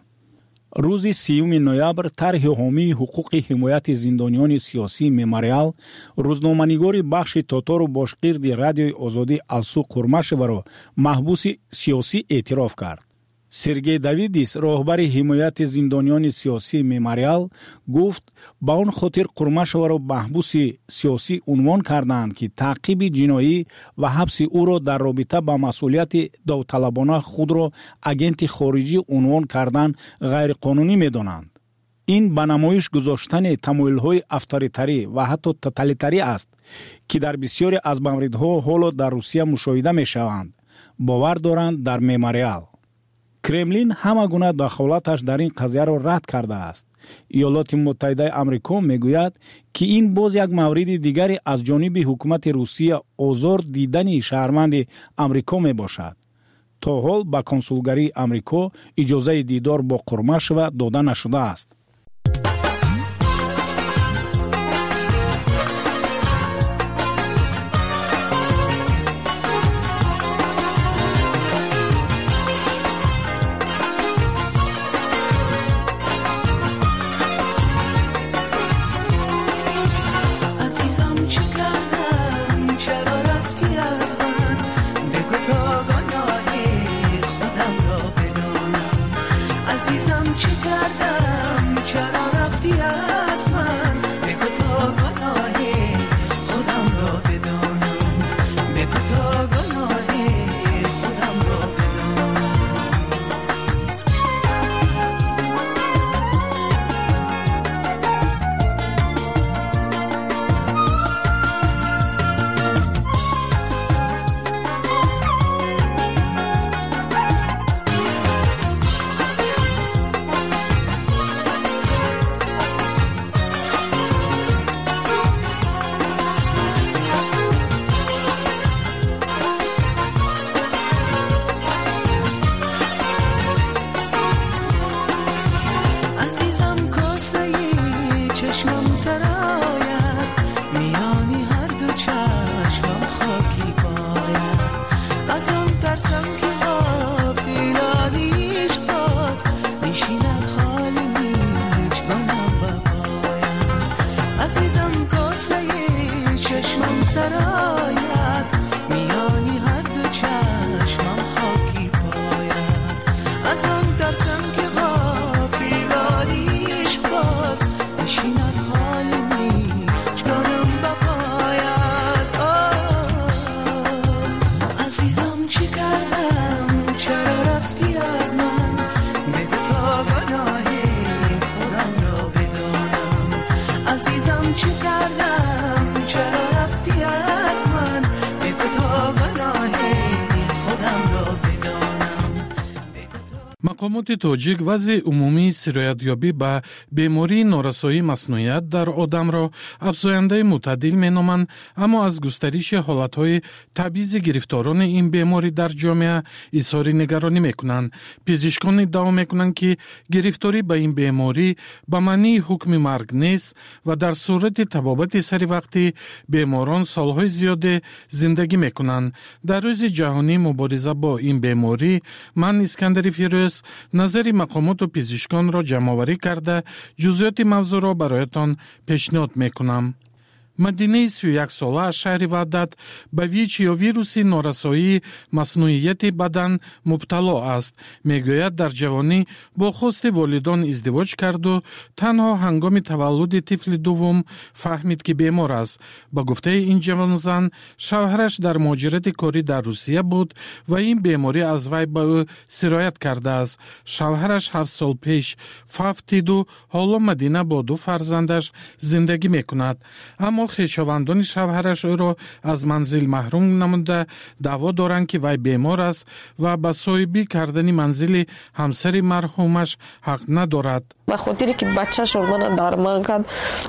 рӯзи сеюми ноябр тарҳи ҳомии ҳуқуқи ҳимояти зиндониёни сиёсии мемориал рӯзноманигори бахши Тотору Бошқирди Радиои Озодӣ алсу Курмашеваро маҳбуси сиёсӣ эътироф кард. Сергей Давидис, роҳбари ҳимояти зиндониёни сиёсии мемориал, гуфт, ба он хотир Курмашеваро маҳбуси сиёсӣ унвон карданд, ки таъқиби ҷиноӣ ва ҳабси ӯро дар робита ба масъулияти довталабона худро агенти хориҷӣ унвон кардан ғайриқонунӣ медонанд. ин ба намоиш гузоштани тамоилҳои авторитарӣ ва ҳатто тоталитарӣ аст, ки дар бисёре аз мавридҳо ҳоло дар Русия мушоҳида мешаванд, бовар доранд дар мемориал. Кремлин ҳама гуна дахолаташ дар ин қазияро рад кардааст. Иёлоти Муттаҳидаи Амрико мегӯяд, ки ин боз як мавриди дигаре аз ҷониби ҳукумати Русия озор дидани шаҳрванди Амрико мебошад. то ҳол ба консулгарии Амрико иҷозаи дидор бо Курмашева дода нашудааст. عزیزم چه کردم мақомоти тоҷик вазъи умумии сироятёбӣ ба бемории норасоии маснуият дар одамро афзояндаи мӯътадил меноманд, аммо аз густариши ҳолатҳои табъизи гирифторони ин беморӣ дар ҷомеа изҳори нигаронӣ мекунанд. Пизишкон иддао мекунанд, ки гирифторӣ ба ин беморӣ ба маънии ҳукми марг нест ва дар сурати табобати саривақтӣ беморон солҳои зиёде зиндагӣ мекунанд. Дар рӯзи ҷаҳонии мубориза бо ин беморӣ ман Искандари Фирӯз назари мақомоту пизишконро ҷамъоварӣ карда ҷузъиёти мавзӯъро бароятон пешниҳод мекунам. Мадинаи си و یک сола аз шаҳри Ваҳдат ба ВИЧ ё вируси норасоии маснуияти бадан мубтало аст. Мегӯяд, дар ҷавонӣ бо хости волидон издивоҷ карду танҳо ҳангоми таваллуди тифли дуввум фаҳмид, ки бемор аст. Ба гуфтаи ин ҷавонзан, шавҳараш дар муҳоҷирати корӣ дар Русия буд ва ин беморӣ аз вай ба ӯ сироят кардааст. Шавҳараш ҳафт сол пеш фавтиду ҳоло Мадина бо ду фарзандаш зиндагӣ мекунад. Аммо хешовандони шавҳараш ӯро аз манзил маҳрум намуда даъво доранд, ки вай бемор аст ва ба соҳибӣ кардани манзили ҳамсари марҳумаш ҳақ надорад. ба хотире ки бачашон мана дарман кард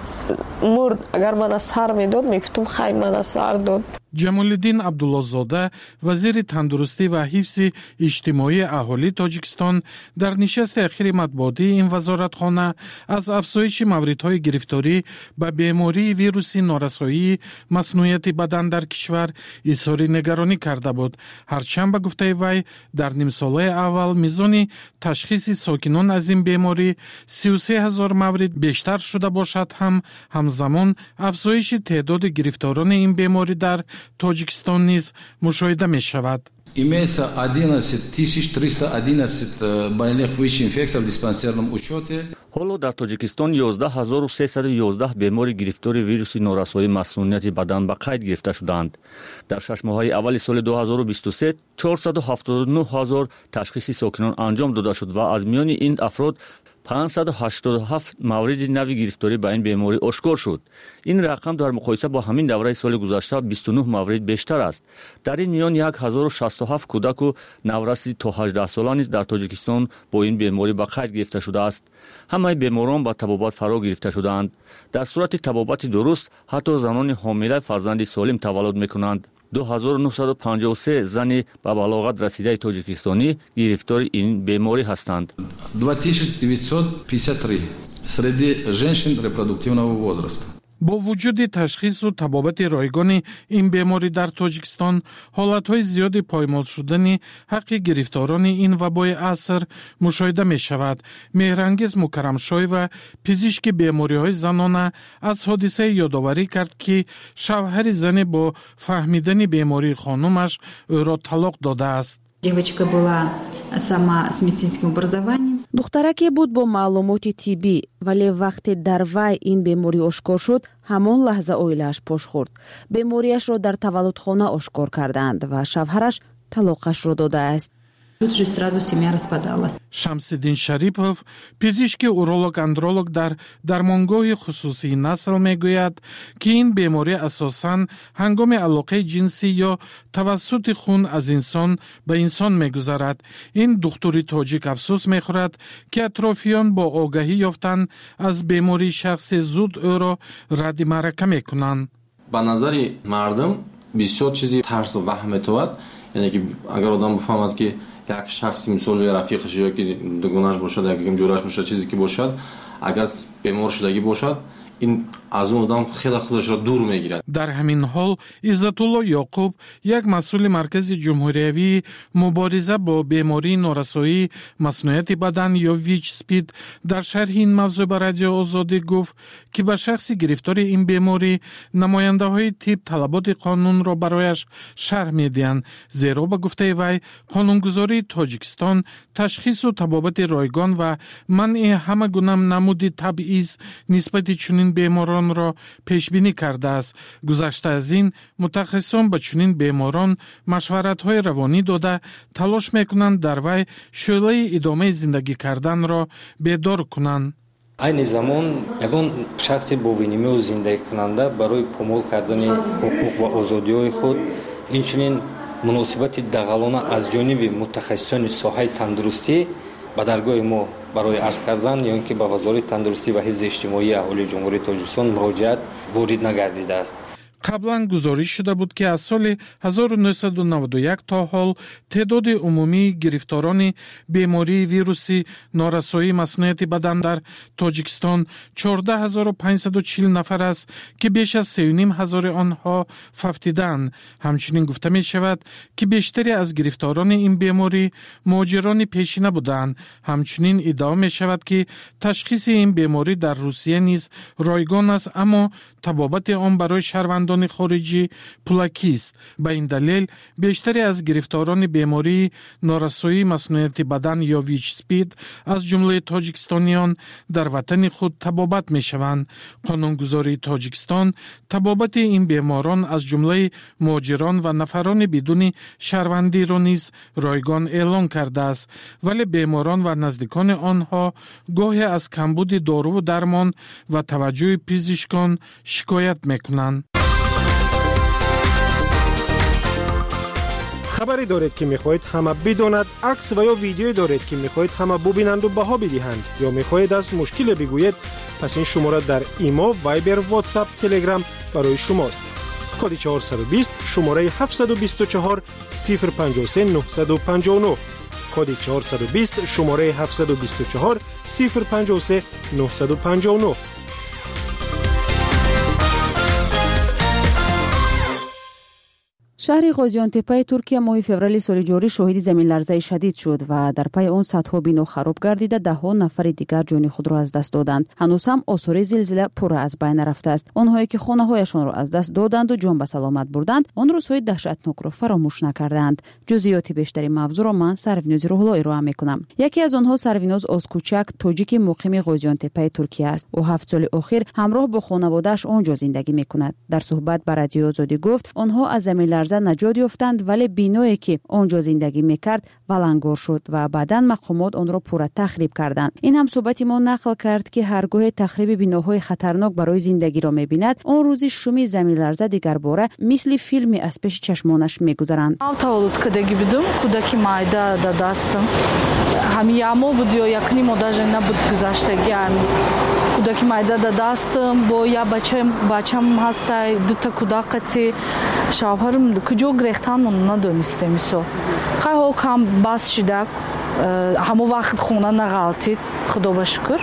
мурд, агар мана сар медод мегуфтум хай мана сар дод. ҷамолиддин Абдуллозода, вазири тандурустӣ ва ҳифзи иҷтимоии аҳолии Тоҷикистон, дар нишасти ахири матбуотии ин вазоратхона аз афзоиши мавридҳои гирифторӣ ба бемории вируси норасоии маснуияти бадан дар кишвар изҳори нигаронӣ карда буд. Ҳарчанд ба гуфтаи вай дар нимсолаи аввал мизони ташхиси сокинон аз ин беморӣ си و سه ҳазор маврид бештар шуда бошад, ҳам ҳамзамон афзоиши теъдоди гирифторони ин беморӣ дар Тоҷикистон низ мушоҳида мешавад. Имеется одиннадцать тысяч триста одиннадцать больных ВИЧ инфекций в диспансерном учете. ҳоло дар Тоҷикистон ёздаҳ ҳазору сесаду ёздаҳ бемори гирифтори вируси норасоии маснунияти бадан ба қайд гирифта шуданд. Дар шашмоҳаи аввали соли ду ҳазору бисту се чорсаду ҳафтоду нӯҳ ҳазор ташхиси сокинон анҷом дода шуд ва аз миёни ин афрод панҷсаду ҳаштоду ҳафт мавриди нави гирифторӣ ба ин беморӣ ошкор шуд. Ин рақам дар муқоиса бо ҳамин давраи соли гузашта бисту нӯҳ маврид бештар аст. Дар ин миён ҳазору шасту ҳафт кӯдаку навраси то ҳаждаҳсола низ дар Тоҷикистон бо ин беморӣ ба қайд гирифта шудааст. ҳамаи беморон ба табобат фаро гирифта шудаанд. Дар сурати табобати дуруст ҳатто занони ҳомила фарзанди солим таваллуд мекунанд. ду ҳазору нӯҳсаду панҷоҳу се зани ба балоғат расидаи тоҷикистонӣ гирифтори ин беморӣ ҳастанд. две тысячи девятьсот пятьдесят три среди женщин репродуктивного возраста. бо вуҷуди ташхису табобати ройгони ин беморӣ дар Тоҷикистон, ҳолатҳои зиёди поймол шудани ҳаққи гирифторони ин вабои аср мушоҳида мешавад. Меҳрангез Мукаррамшоева, пизишки бемориҳои занона, аз ҳодисае ёдоварӣ кард, ки шавҳари зане бо фаҳмидани бемории хонумаш ӯро талоқ додааст. Девочка была сама с медицинским образованием. духтараке буд бо маълумоти тиббӣ, вале вақте дар вай ин беморӣ ошкор шуд, ҳамон лаҳза оилааш пош хӯрд. Бемориашро дар таваллудхона ошкор карданд ва шавҳараш талоқашро додааст. Тут же сразу семья распадалась. Шамсиддин Шарипов, пизишки уролог-андролог дар дармонгоҳи хусусии насл мегӯяд, ки ин беморӣ асосан ҳангоми алоқаи ҷинсӣ ё тавассути хун аз инсон ба инсон мегузарад. Ин духтури тоҷик афсӯс мехӯрад, ки атрофиён бо огаҳӣ ёфтан аз бемории шахсе зуд ӯро радди маърака мекунанд. ба назари мардум бисёр чизи тарс ваҳм метавад, яъне ки агар одам бифаҳмад ки як шахси мисоли рафиқаш ё ки дугонаш бошад, як ҷӯраш бошад, чизе ки бошад, агар бемор шудагӣ бошад, ин аз он одам хеле худашро дур мегирад. дар ҳамин ҳол Иззатулло Ёқуб, як масъули маркази ҷумҳуриявии мубориза бо бемории норасоии маснуияти бадан ё ВИЧ СПИД, дар шарҳи ин мавзӯъ ба Радиои Озодӣ гуфт, ки ба шахси гирифтори ин беморӣ намояндаҳои тиб талаботи қонунро барояш шарҳ медиҳанд, зеро ба гуфтаи вай қонунгузории Тоҷикистон ташхису табобати ройгон ва манъи ҳама гуна намуди табъиз нисбати чунин беморонро пешбинӣ кардааст. гузашта аз ин, мутахассисон ба чунин беморон машваратҳои равонӣ дода талош мекунанд дар вай шӯълаи идомаи зиндагӣ карданро бедор кунанд. айни замон ягон шахси бо винимӯ зиндагикунанда барои помол кардани ҳуқуқ ва озодиҳои худ, инчунин муносибати дағалона аз ҷониби мутахассисони соҳаи тандурустӣ ба даргоҳи мо барои арз кардан ё ин ки ба вазорати тандурустӣ ва ҳифзи иҷтимоии аҳолии ҷумҳурии Тоҷикистон муроҷиат ворид нагардидааст. қаблан гузориш шуда буд ки аз соли ҳазору нӯҳсаду наводу як то ҳол теъдоди умумии гирифторони бемории вируси норасоии масмунияти бадан дар Тоҷикистон чордаҳ ҳазору панҷсаду чил нафар аст, ки беш аз сею ним ҳазори онҳо фавтиданд. Ҳамчунин гуфта мешавад, ки бештари аз гирифторони ин беморӣ муҳоҷирони пешина буданд. Ҳамчунин иддао мешавад, ки ташхиси ин беморӣ дар Русия низ ройгон аст, аммо табобати он барои шаҳрвандони хориҷӣ пулакист. Ба ин далел бештари аз гирифторони бемории норасоии масмунияти бадан ё ВИЧ-СПИД аз ҷумлаи тоҷикистониён дар ватани худ табобат мешаванд. қонунгузории Тоҷикистон табобати ин беморон аз ҷумлаи муҳоҷирон ва нафарони бидуни шаҳрвандиро низ ройгон эълон кардааст, вале беморон ва наздикони онҳо гоҳе аз камбуди доруву дармон ва таваҷҷӯҳи пизишкон шикоят мекунанд. خبری دارید که میخواهید همه بداند، عکس و یا ویدیویی دارید که میخواهید همه ببینند و بها بدهند، یا میخواهید از مشکل بگویید، پس این شماره در ایما، وایبر، واتساپ، تلگرام برای شماست. کد چهارصد و بیست شماره هفتصد و بیست و چهار صفر پنجاه و سه نهصد و پنجاه و نه. کد چهارصد و بیست شماره هفتصد و بیست و چهار صفر پنجاه و سه نهصد و پنجاه و نه. шаҳри ғозиёнтепаи Туркия моҳи феврали соли ҷорӣ шоҳиди заминларзаи шадид шуд ва дар пай он садҳо бино хароб гардида даҳҳо нафари дигар ҷони худро аз даст доданд. ҳанӯз ҳам осори зилзила пурра аз байн нарафтааст. онҳое ки хонаҳояшонро аз даст доданду ҷон ба саломат бурданд, он рӯзҳои даҳшатнокро фаромӯш накарданд. ҷузъиёти бештари мавзӯъро ман Сарвинози Рӯҳулло ироа мекунам. яке аз онҳо Сарвиноз Озкучак, тоҷики муқими ғозиёнтепаи Туркия аст. ӯ ҳафт соли охир ҳамроҳ бо хонаводааш он ҷо зиндагӣ мекунад. дар суҳбат ба Радиои Озодӣ гуфт, онҳо аз заминларза наҷот ёфтанд, вале биное ки он ҷо зиндагӣ мекард валангор шуд ва баъдан мақомот онро пурра тахриб карданд. ин ҳам суҳбати мо нақл кард, ки ҳаргоҳе тахриби биноҳои хатарнок барои зиндагиро мебинад, он рӯзи шуми заминларза дигарбора мисли филме аз пеши чашмонаш мегузаранд. таваллудкадагӣ будум, кӯдаки майда да дастам. ҳами ямо буд ё якни модаже набуд гузаштаги ҳами кӯдаки майда да дастам бо я бачам бачам ҳастай дута кӯдақати шавҳарам куҷо гирехтанмон надонистем исо хайҳо кам бас шида ҳамо вақт хона нағалтид худо ба шукр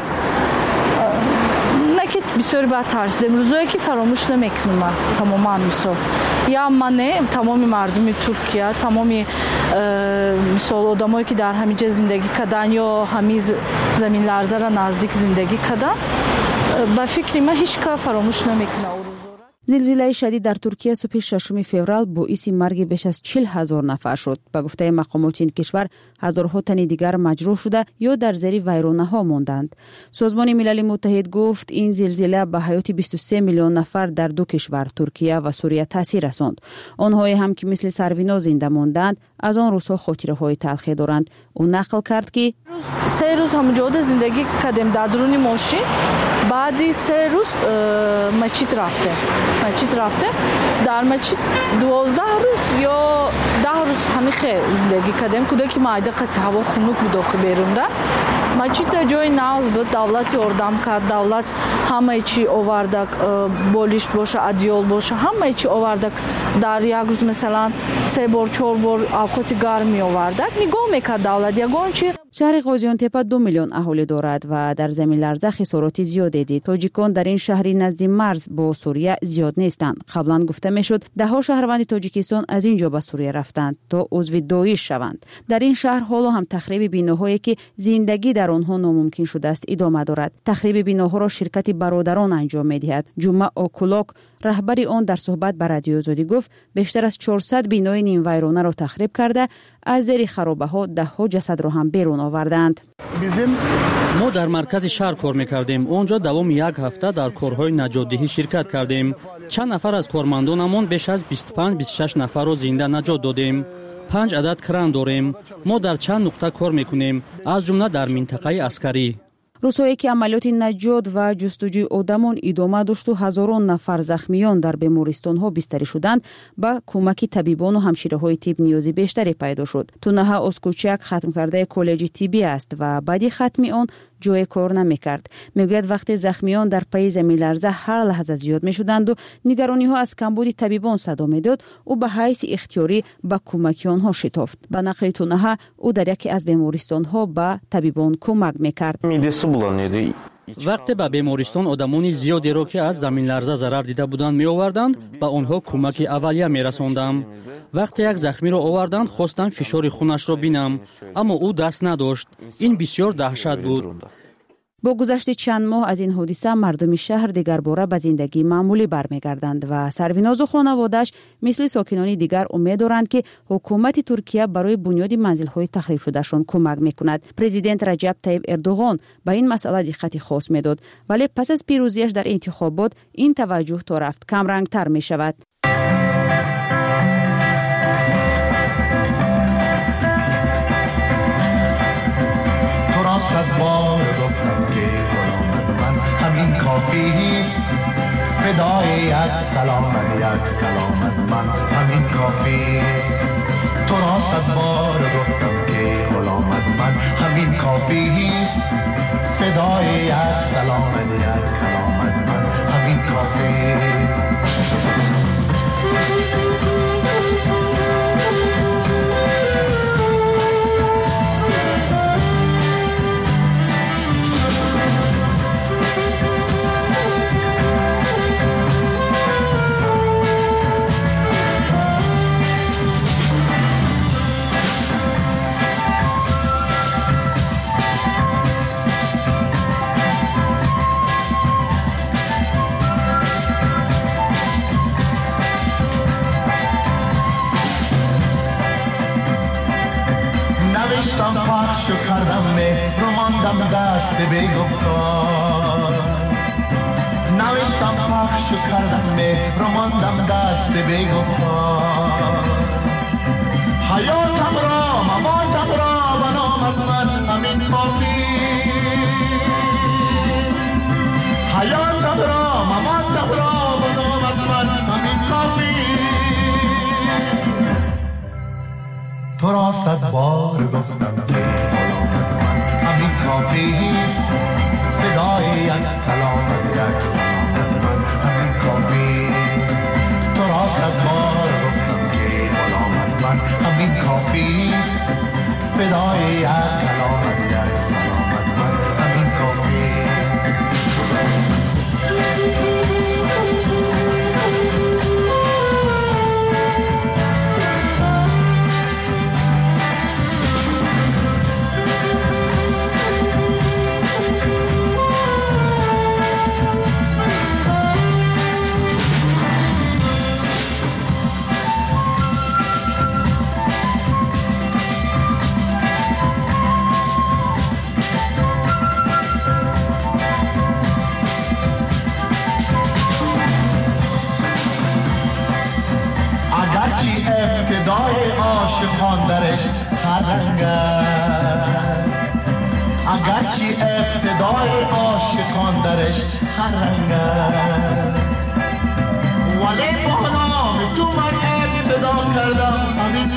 наки бисёри баъд тарсидем рӯзое ки фаромӯш намекунам тамоман мисол я мане тамоми мардуми Туркия тамоми мисол одамое ки дар ҳамин ҷа зиндагӣ карданд ё ҳамин заминларзара наздик зиндагӣ карданд ба фикри ман ҳеҷ кас фаромӯш намекунам. зилзилаи шадид дар Туркия субҳи шашуми феврал боиси марги беш аз чил ҳазор нафар шуд. ба гуфтаи мақомоти ин кишвар ҳазорҳо тани дигар маҷрӯҳ шуда ё дар зери вайронаҳо монданд. Созмони милали муттаҳид гуфт, ин зилзила ба ҳаёти бисту се миллион нафар дар ду кишвар Туркия ва Сурия таъсир расонд. онҳое ҳам ки мисли Сарвино зинда монданд, аз он рӯзҳо хотираҳои талхе доранд. ӯ нақл кард, ки се рӯз ҳамуҷода зиндагӣ кардем дар дуруни мошин, баъди се рӯз мачид рафтем мачид рафтем дар мачид дувоздаҳ рӯз ё даҳ рӯз ҳамихе зиндагӣ кардем. кӯдаки майда қати ҳаво хунук буд охи берунда мачида ҷои навз буд. давлат ёрдам кард, давлат ҳамаи чӣ оварда, болишт боша, адёл боша, ҳамаи чӣ оварда. дар як рӯз масалан се бор чор бор авқоти гарм меоварда. нигоҳ мекард давлат ягон чӣ. шаҳри ғозиёнтепа ду миллион аҳолӣ дорад ва дар заминларза хисороти зиёде дид. тоҷикон дар ин шаҳри назди марз бо Сурия зиёд нестанд. қаблан гуфта мешуд, даҳҳо шаҳрванди Тоҷикистон аз ин ҷо ба Сурия рафтанд то узви доиш шаванд. дар ин шаҳр ҳоло ҳам тахриби биноҳое ки зиндагӣ дар онҳо номумкин шудааст идома дорад. тахриби биноҳоро ширкати бародарон анҷом медиҳад. ҷумъа Окулок, раҳбари он, дар суҳбат ба Радиои Озодӣ гуфт, бештар аз чорсад бинои нимвайронаро тахриб карда, аз зери харобаҳо даҳҳо ҷасадро ҳам берун оварданд. мо дар маркази шаҳр кор мекардем. онҷо давоми як ҳафта дар корҳои наҷотдиҳӣ ширкат кардем. чанд нафар аз кормандонамон беш аз бисту панҷ бисту шаш нафарро зинда наҷот додем. панҷ адад кран дорем. мо дар чанд нуқта кор мекунем, аз ҷумла дар минтақаи аскарӣ. рӯзҳое ки амалиёти наҷот ва ҷустуҷӯи одамон идома дошту ҳазорон нафар захмиён дар бемористонҳо бистарӣ шуданд, ба кӯмаки табибону ҳамшираҳои тиб ниёзи бештаре пайдо шуд. Тунаҳа Оскучак хатмкардаи коллеҷи тиббӣ аст ва баъди хатми он ҷое кор намекард. Мегӯяд вақте захмиён дар паи заминларза ҳар лаҳза зиёд мешуданду нигарониҳо аз камбуди табибон садо медод, ӯ ба ҳайси ихтиёрӣ ба кӯмаки онҳо шитофт. Ба нақли Тунаҳа, ӯ дар яке аз бемористонҳо ба табибон кӯмак мекард. вақте ба бемористон одамони зиёдеро ки аз заминларза зарар дида буданд меоварданд, ба онҳо кӯмаки аввалия мерасондам. вақте як захмиро оварданд, хостам фишори хунашро бинам, аммо ӯ даст надошт. ин бисёр даҳшат буд. бо гузашти чанд моҳ аз ин ҳодиса мардуми шаҳр дигарбора ба зиндагии маъмулӣ бармегарданд ва Сарвинозу хонаводааш мисли сокинони дигар умед доранд ки ҳукумати Туркия барои бунёди манзилҳои тахрибшудашон кӯмак мекунад. Президент Раҷаб Таyyip Эрдоғон ба ин масъала диққати хос медод, вале пас аз пирӯзиаш дар интихобот ин таваҷҷӯҳ то рафт камрангтар мешавад. صد بار گفتم که غلامت من همین کافیست، فدای یک سلامت یک کلامت من همین کافیست. تو را صد بار گفتم که غلامت من همین کافیست، فدای یک سلامت یک کلامت من همین کافیست. نوشتم پخش و کردم مهر و ماندم دست بیگفتار، نوشتم پخش و کردم مهر و ماندم دست بیگفتار. حیاتم را مماتم را به نامت من همین کافیست، حیاتم را مماتم را به نامت من همین کافیست. تو را صد بار گفتم که غلامت من همین کافیست، فدای یک کلامت یک سلامت من همین کافیست. تو را صد بار گفتم که غلامت من همین کافیست، فدای یک کلامت یک سلامت من همین کافیست. ابتدای عاشقان درش هر رنگ است، اگرچه ابتدای عاشقان درش هر رنگ است، ولی با نام تو من ابتدا کردم همین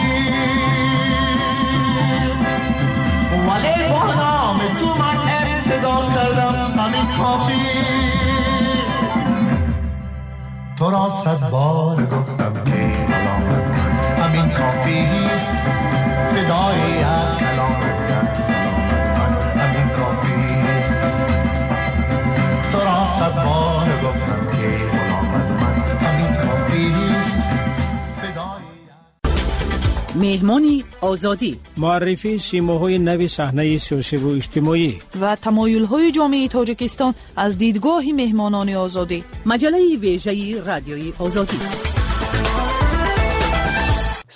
کافیست، ولی با نام تو من ابتدا کردم همین کافیست. تو را صد بار گفتم که غلامت من همین کافیست، فدای یک کلامت یک سلامت من همین کافیست. تو را صد بار گفتم که غلامت من همین کافیست، فدای مهمانی آزادی، معرفی سیماهای نوی صحنه سیاسی و اجتماعی و تمایل‌های جامعه تاجیکستان از دیدگاه مهمانان آزادی. مجله ویژه رادیوی آزادی.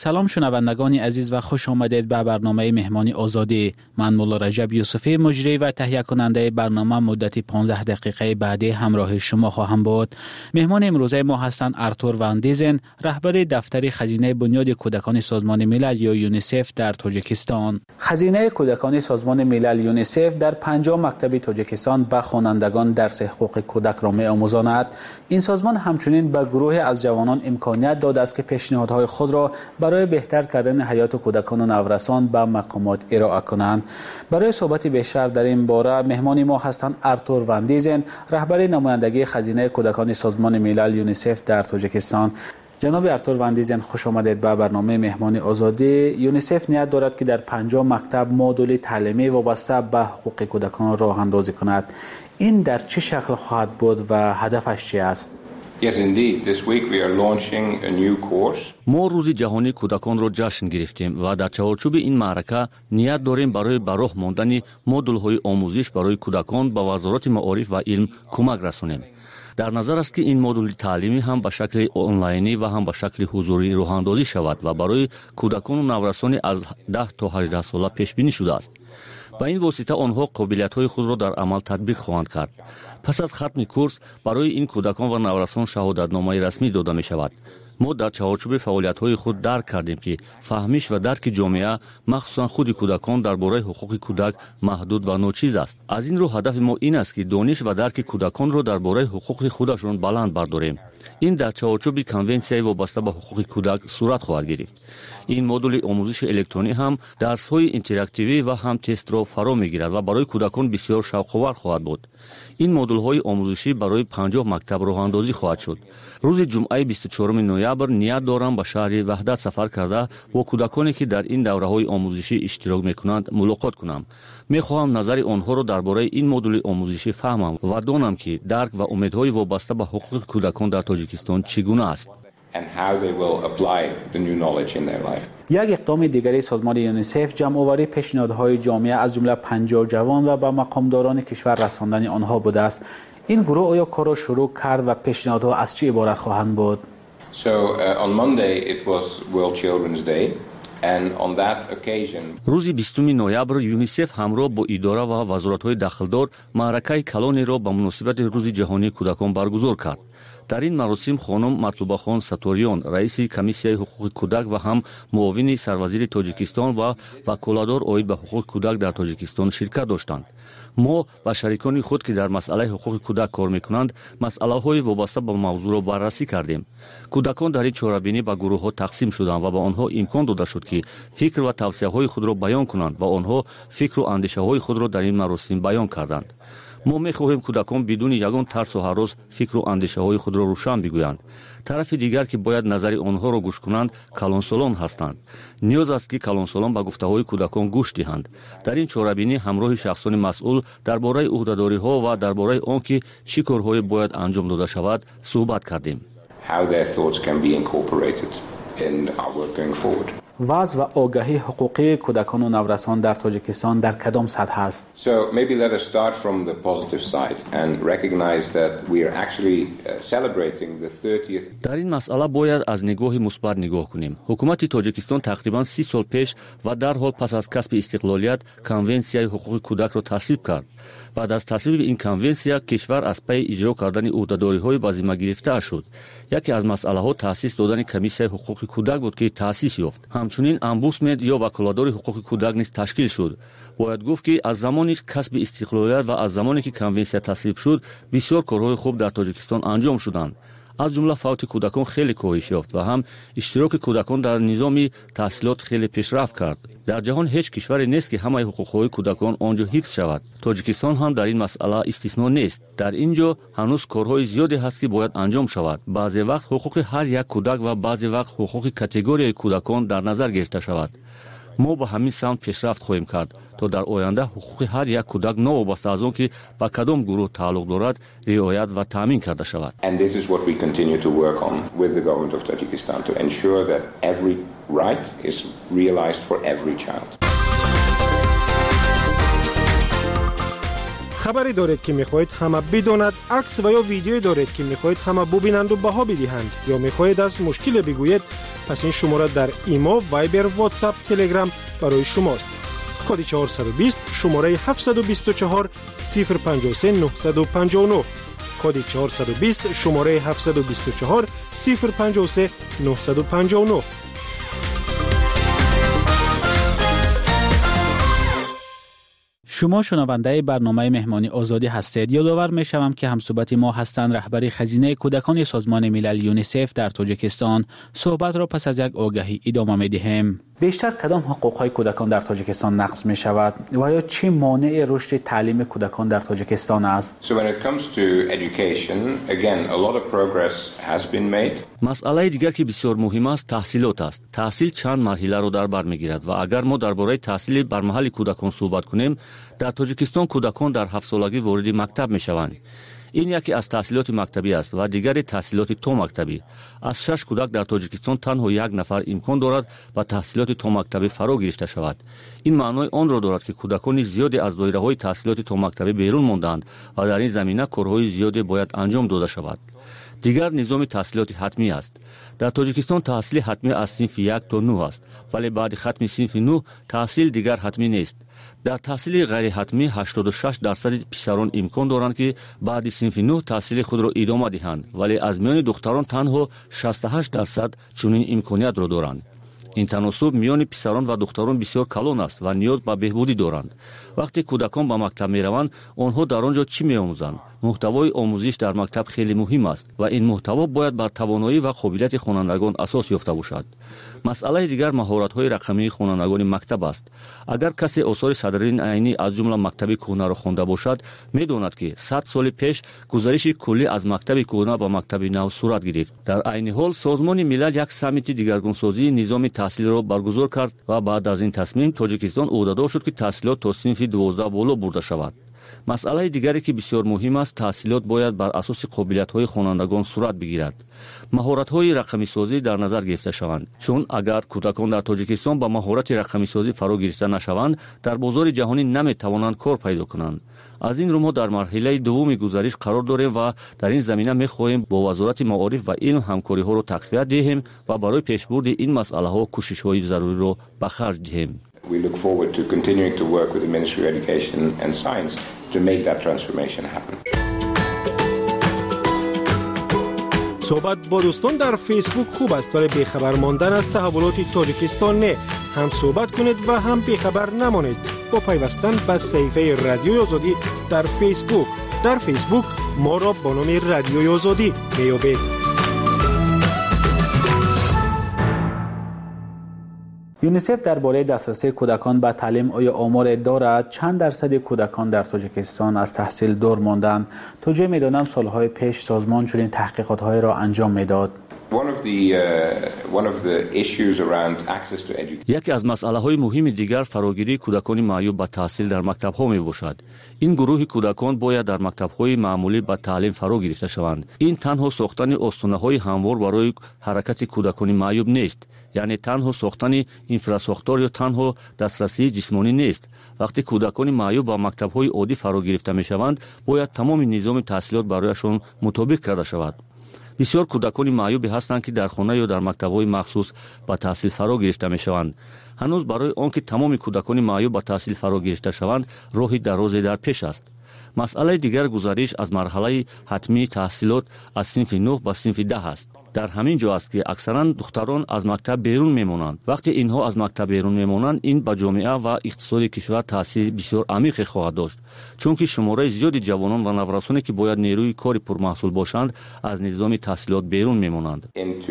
سلام شنوندگان عزیز و خوش آمدید به برنامه مهمانی آزادی. من مولا رجب یوسفی مجری و تهیه کننده برنامه مدتی پانزده دقیقه بعدی همراه شما خواهم بود. مهمان امروزه ما هستند آرتور وان دیزن، رهبر دفتر خزینه بنیاد کودکان سازمان ملل یا یونیسف در تاجیکستان. خزینه کودکان سازمان ملل یونیسف در پنجاه مکتب تاجیکستان به خوانندگان درس حقوق کودک را می‌آموزاند. این سازمان همچنین به گروه از جوانان امکانیت داده است که پیشنهادهای خود را برای بهتر کردن حیات کودکان و نورسان به مقامات ارائه کنند. برای صحبت بیشتر در این باره مهمان ما هستند آرتور وان دیزن، رهبر نمایندگی خزینه کودکان سازمان ملل یونیسف در تاجیکستان. جناب آرتور وان دیزن، خوش آمدید به برنامه مهمان آزادی. یونیسف نیت دارد که در پنجاه مکتب مدل تعلیمی وابسته به حقوق کودکان راه اندازی کند. این در چه شکل خواهد بود و هدفش چی است؟ Yes, indeed. This week we are launching a new course. ما روز جهانی کودکان را جشن گرفتیم و در چارچوب این معرکه نیت داریم برای به راه ماندن مدل‌های آموزش برای کودکان به وزارت معارف و علم کمک رسانیم. در نظر است که این مدل تعلیمی هم به شکل آنلاینی و هم به شکل حضوری راه اندازی شود و برای کودکان و نورسان از ده تا هجده ساله پیش بینی شده است. با این واسطه آنها قابلیت‌های خود را در عمل تطبیق خواهند کرد. پس از ختم کورس برای این کودکان و نورسان شهادتنامه رسمی داده می شود. ما در چارچوب فعالیت‌های خود درک کردیم که فهمیش و درک جامعه مخصوصا خود کودکان درباره حقوق کودک محدود و ناچیز است. از این رو هدف ما این است که دانش و درک کودکان را درباره حقوق خودشان بلند برداریم. این در چارچوب کنونسیای وابسته به حقوق کودک صورت خواهد گرفت. این مدل آموزش الکترونی هم درس‌های اینتراکتیوی و هم تست را فرا می‌گیرد و برای کودکان بسیار شوق‌آور خواهد بود. این مدل‌های آموزشی برای پنجاه مکتب راه اندازی خواهد شد. روز جمعه بیست و چهارم نوامبر نیت دارم به شهر وحدت سفر کرده با کودکانی که در این دوره‌های آموزشی اشتراک می‌کنند ملاقات کنم. می‌خواهم نظر آنها را درباره این مدل آموزشی فهمم و دانم که درک و امیدهای وابسته به حقوق کودکان در تاجیکستان چگونه است. And how they will apply the new knowledge in their life. یک اقدام دیگری سازمان یونیسف جمع‌آوری پیشنهادهای جامعه از جمله پنجاه جوان و به مقامداران کشور رساندن آنها بوده است. این گروه آیا کار را شروع کرد و پیشنهادها از چه عبارت خواهند بود؟ So uh, on Monday it was World Children's Day. And on that occasion, روز بیستم نوامبر یونیسف همراه با اداره و وزارت‌های داخلدار معرکه کلانی را به مناسبت روز جهانی کودکان برگزار کرد. در این مراسم خانم مطلوبه خان ساتوریان، رئیس کمیسیای حقوق کودک و هم معاون سروزیر تاجیکستان و وکالتدار عاید به حقوق کودک در تاجیکستان شرکت داشتند. ما با شریکان خود که در مسئله حقوق کودک کار میکنند مسئله‌های وابسته به موضوع را بررسی کردیم. کودکان در این چهاربینی به گروه‌ها تقسیم شدند و به آنها امکان داده شد که فکر و توصیه‌های خود را بیان کنند و آنها فکر و اندیشه‌های خود را در این مراسم بیان کردند. ما می‌خواهیم کودکان بدون یگان ترس و هراس فکر و اندیشه‌های خود را روشن بگویند. طرف دیگر که باید نظر آنها را گوش کنند کلانسالان هستند. نیاز است که کلانسالان به گفته‌های کودکان گوش دهند. در این چهاربینی همراه شخصان مسئول درباره عهده‌داری‌ها و درباره آنکه چه کارهایی باید انجام داده شود صحبت کردیم. How their thoughts can be incorporated in our work going forward. وضع و آگاهی حقوقی کودکان و نورسان در تاجیکستان در کدام سطح است؟ So maybe let us start from the positive side and recognize that we are actually celebrating the thirtieth. در این مسئله باید از نگاه مثبت نگاه کنیم. حکومت تاجیکستان تقریباً سی سال پیش و در حال پس از کسب استقلالیت کنونسیای حقوق کودک را تصویب کرد. بعد از تصویب این کنونسیا کشور از پی اجرا کردن عهده‌داری‌های به ذمه گرفته شد. یکی از مسئله‌ها تأسیس دادن کمیسیای حقوق کودک بود که تأسیس یافت. همچنین امبوسمن یا وکالتدار حقوق کودک نیز تشکیل شد. باید گفت که از زمانی کسب استقلالیت و از زمانی که کنونسیا تصویب شد بسیار کارهای خوب در تاجیکستان انجام شدند. از جمله فوت کودکان خیلی کاهش یافت و هم اشتراک کودکان در نظام تحصیلات خیلی پیشرفت کرد. در جهان هیچ کشوری نیست که همه حقوق‌های کودکان آنجا حفظ شود. تاجیکستان هم در این مسئله استثنا نیست. در اینجا هنوز کارهای زیادی هست که باید انجام شود. بعضی وقت حقوق هر یک کودک و بعضی وقت حقوق کاتگوری کودکان در نظر گرفته شود. ما با همین سمت پیشرفت خواهیم کرد تا در آینده حقوق هر یک کودک نوابسته از آن که به کدام گروه تعلق دارد رعایت و تامین کرده شود. And this is what we continue to work on with the government of Tajikistan to ensure that every right is realized for every child. خبری دارید که میخواهید همه بداند، عکس و یا ویدیویی دارید که میخواهید همه ببینند و بها بدهند، یا میخواهید از مشکل بگویید، پس این شماره در ایمو، وایبر، واتساپ، تلگرام برای شماست. کد چهارصد و بیست شماره هفتصد و بیست و چهار صفر پنجاه و سه نهصد و پنجاه و نه. کد چهارصد و بیست شماره هفتصد و بیست و چهار صفر پنجاه و سه نهصد و پنجاه و نه. شما شنونده برنامه مهمانی آزادی هستید. یادآور می‌شوم که همصحبت ما هستند رهبر خزینه کودکان سازمان ملل یونیسف در تاجیکستان. صحبت را پس از یک آگهی ادامه می‌دهیم. بیشتر کدام حقوق‌های کودکان در تاجیکستان نقض می‌شود و یا چه مانع رشد تعلیم کودکان در تاجیکستان است؟ So when it comes to education, again a lot of progress has been made. مسئله دیگر که بسیار مهم است تحصیلات است. تحصیل چند مرحله را در بر می‌گیرد و اگر ما درباره تحصیل بر محل کودکان صحبت کنیم، در تاجیکستان کودکان در هفت سالگی وارد مکتب می‌شوند. این یکی از تحصیلات مکتبی است و دیگری تحصیلات تو مکتبی. از شش کودک در تاجیکستان تنها یک نفر امکان دارد و تحصیلات تو مکتبی فرا گرفته شود. این معنای آن را دارد که کودکان زیادی از دایره‌های تحصیلات تو مکتبی بیرون ماندند و در این زمینه کارهای زیادی باید انجام داده شود. دیگر نظام تحصیلات حتمی است. در تاجیکستان تحصیل حتمی از صنف یک تا نه است، ولی بعد ختم صنف نه تحصیل دیگر حتمی نیست. در تحصیل غیر حتمی هشتاد و شش درصد پسران امکان دارند که بعد صنف نه تحصیل خود را ادامه دهند، ولی از میان دختران تنها شصت و هشت درصد چنین امکانیت را دارند. این تناسب میان پسران و دختران بسیار کلان است و نیاز به بهبودی دارند. وقتی کودکان به مکتب میروند، آنها در آنجا چی میآموزند؟ محتوای آموزش در مکتب خیلی مهم است و این محتوا باید بر توانایی و قابلیت خوانندگان اساس یافته باشد. مسئله دیگر مهارت‌های رقمی خوانندگان مکتب است. اگر کسی آثار صدرالدین عینی از جمله مکتب کهنه را خوانده باشد، می‌داند که صد سال پیش گزارش کلی از مکتب کهنه به مکتب نو صورت گرفت. در عین حال سازمان ملل یک سمیت دیگرگونسازی نظام تحصیل را برگزار کرد و بعد از این تصمیم تاجیکستان عهده‌دار شد که تحصیلات تا صنف دوازده بالا برده شود. مسئله دیگری که بسیار مهم است تحصیلات باید بر اساس قابلیت‌های خوانندگان صورت بگیرد. مهارت‌های رقمی سازی در نظر گرفته شوند، چون اگر کودکان در تاجیکستان با مهارت رقمی سازی فرا گرفته نشوند در بازار جهانی نمی‌توانند کار پیدا کنند. از این رو ما در مرحله دوم گزارش قرار داریم و در این زمینه می‌خواهیم با وزارت معارف و علم همکاری‌ها را تقویت دهیم و برای پیشبرد این مسئله‌ها کوشش‌های ضروری را به خرج دهیم. We look forward to continuing to work with the Ministry of Education and Science to make that transformation happen. صحبت با دوستان در فیسبوک خوب است ولی بیخبر ماندن از تحولات تاجیکستان نه. هم صحبت کنید و هم بیخبر نمانید. با پیوستن به صفحه رادیوی آزادی در فیسبوک. در فیسبوک ما را با نام رادیوی آزادی میابید. یونیسف درباره دسترسی کودکان به تعلیم آیا آمار دارد؟ چند درصد کودکان در تاجیکستان از تحصیل دور ماندند؟ تا جای میدانم سالهای پیش سازمان چنین تحقیقات‌های را انجام میداد. یکی از مسئله‌های مهم دیگر فراگیری کودکان معیوب به تحصیل در مکتب‌ها میباشد. این گروه کودکان باید در مکتب‌های معمولی به تعلیم فرا گرفته شوند. این تنها ساختن آستانه‌های هموار برای حرکت کودکان معیوب نیست، یعنی تنها ساختن اینفراساختار یا تنها دسترسی جسمانی نیست. وقتی کودکان معیوب به مکتب‌های عادی فرا گرفته می‌شوند، باید تمام نظام تحصیلات برایشان مطابق کرده شود. بسیار کودکان معیوبی هستند که در خانه یا در مکتب‌های مخصوص به تحصیل فرا گرفته می‌شوند. هنوز برای آنکه تمام کودکان معیوب به تحصیل فرا گرفته شوند، راهی درازی در پیش است. مسئله دیگر گزارش از مرحله حتمی تحصیلات از صنف نه به صنف ده است. در همین جا است که اکثرا دختران از مکتب بیرون میمانند. وقتی اینها از مکتب بیرون میمانند، این به جامعه و اقتصاد کشور تاثیر بسیار عمیق خواهد داشت، چون که شماره زیادی جوانان و نوجوانانی که باید نیروی کاری پرمحصول باشند از نظام تحصیلات بیرون میمانند.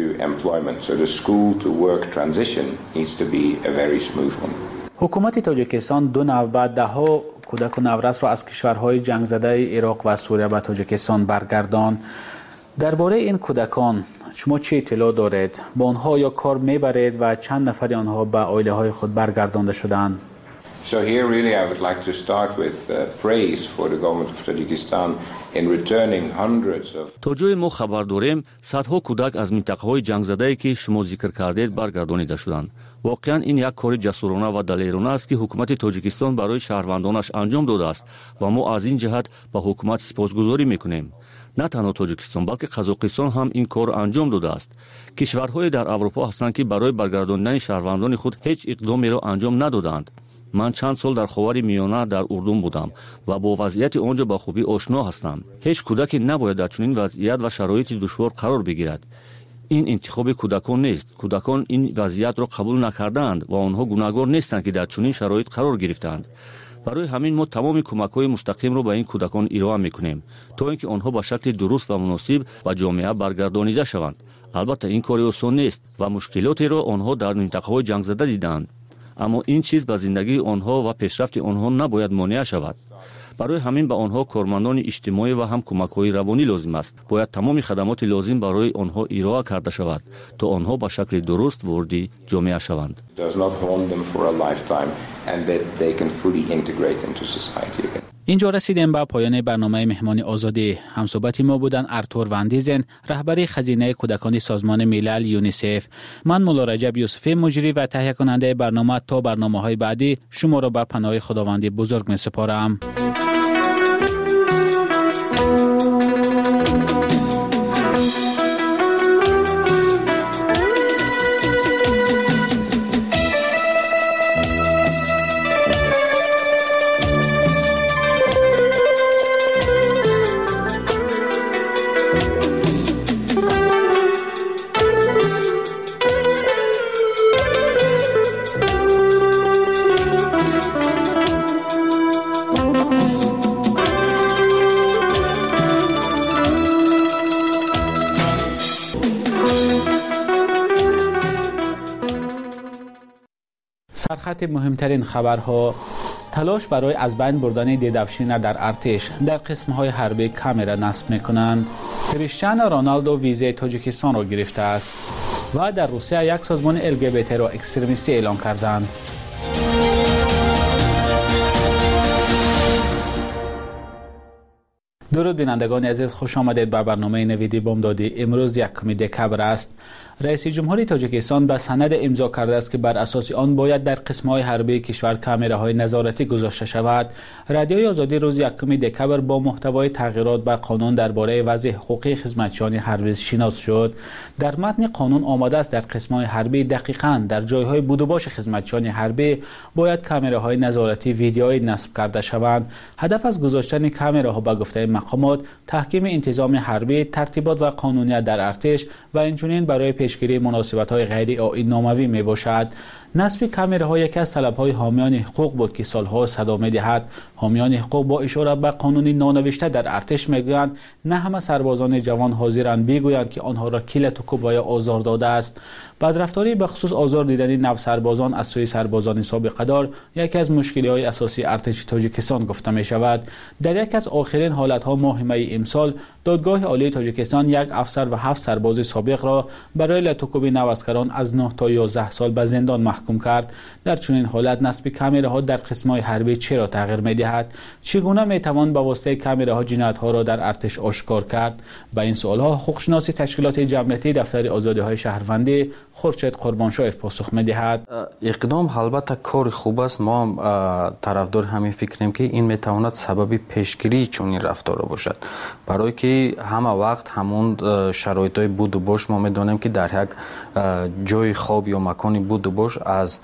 حکومت تاجیکستان دو نوع بعد دهها کودک و نورس را از کشورهای جنگ زده عراق و سوریه به تاجیکستان برگرداند. درباره این کودکان شما چه اطلاع دارید؟ با آنها یا کار میبرید و چند نفر آنها به عائله های خود برگردانده شدند؟ So here really I would like to start with uh, praise for the government of Tajikistan in returning hundreds of تو جوی ما خبر داریم صدها کودک از منطقه‌های جنگ‌زده‌ای که شما ذکر کردید برگردانیده شدند. واقعا این یک کار جسورانه و دلیرانه است که حکومت تاجیکستان برای شهروندانش انجام داده است و ما از این جهت به حکومت سپاسگزاری می‌کنیم. نه تنها تاجیکستان بلکه قزاقستان هم این کار انجام داده است. کشورهای در اروپا هستند که برای برگرداندن شهروندان خود هیچ اقدامی را انجام ندادند. من چند سال در خاور میانه در اردن بودم و با وضعیت آنجا با خوبی آشنا هستم. هیچ کودکی نباید در چنین وضعیت و شرایط دشوار قرار بگیرد. این انتخاب کودکان نیست. کودکان این وضعیت را قبول نکردند و آنها گناهکار نیستند که در چنین شرایط قرار گرفتند. برای همین ما تمام کمک‌های مستقیم را به این کودکان ارائه می‌کنیم تا اینکه آنها به شکل درست و مناسب به جامعه برگردانیده شوند. البته این کار آسان نیست و مشکلاتی را آنها در منطقه‌های جنگ‌زده دیدند. اما این چیز به زندگی آنها و پیشرفت آنها نباید مانع شود. برای همین به آنها کارمندان اجتماعی و هم کمک‌های روانی لازم است. باید تمام خدمات لازم برای آنها ارائه کرده شود تا آنها به شکل درست وارد جامعه شوند. اینجا رسیدیم به پایان برنامه مهمان آزادی. همصحبت ما بودن ارتور وندیزن، رهبر خزینه کودکان سازمان ملل یونیسف. من مولا رجب یوسفی مجری و تهیه کننده برنامه. تا برنامه‌های بعدی شما را به پناه خداوند بزرگ می‌سپارم. سرخط مهمترین خبرها: تلاش برای از بین بردن دیدافشین در ارتش در قسمهای حربی کامرا نصب میکنند. کریستیانو رونالدو ویزای تاجیکستان را گرفته است و در روسیه یک سازمان ال جی بی تی را اکستریمیستی اعلام کردند. درود بینندگان عزیز، خوش آمدید به برنامه نویدی بامدادی. امروز یکم دکبر است. رئیس جمهوری تاجیکستان به سند امضا کرده است که بر اساس آن باید در قسم‌های حربی کشور کامراهای نظارتی گذاشته شود. رادیوی آزادی روز یکم دکبر با محتوای تغییرات به قانون درباره وضع حقوقی خدمتچیان حربی شناس شد. در متن قانون آمده است در قسم‌های حربی دقیقاً در جای‌های بود و باش خدمتچیان حربی باید کامراهای نظارتی ویدیویی نصب کرده شوند. هدف از گذاشتن کامراها به گفته مقامات تحکیم انتظام حربی، ترتیبات و قانونیت در ارتش و اینچنین برای پیشگیری مناسبت‌های غیر آیین ناموی میباشد. نصب کامراها یکی از طلب‌های حامیان حقوق بود که سالها صدا می‌دهد. حامیان حقوق با اشاره به قانون نانوشته در ارتش میگویند نه همه سربازان جوان حاضرند بگویند که آنها را کیل توکوب یا آزار داده است. بدرفتاری به خصوص آزار دیدن نو سربازان از سوی سربازان سابقه دار یکی از مشکل‌های اساسی ارتش تاجیکستان گفته می شود. در یک از آخرین حالت‌ها ماه می امسال دادگاه عالی تاجیکستان یک افسر و هفت سرباز سابق را برای لاتوکوبی نوسکران از نه تا یازده سال به زندان محکوم کرد. در چنین حالت نصب کامراها در قسم‌های حربی چرا تغییر می‌دهد؟ چگونه می‌توان با واسطه کامراها جنایت‌ها را در ارتش آشکار کرد؟ به این سوال‌ها حقوقشناس تشکیلات جمعیتی دفتر آزادی‌های شهروندی خورشید قربانشاهیف پاسخ می‌دهد. اقدام البته کار خوب است. ما هم طرفدار همین فکریم که این می‌تواند سبب پیشگیری چنین رفتار باشد، برای که همه وقت همون شرایط‌های بود و باش ما می‌دانیم که در یک جای خواب یا مکانی بود و باش از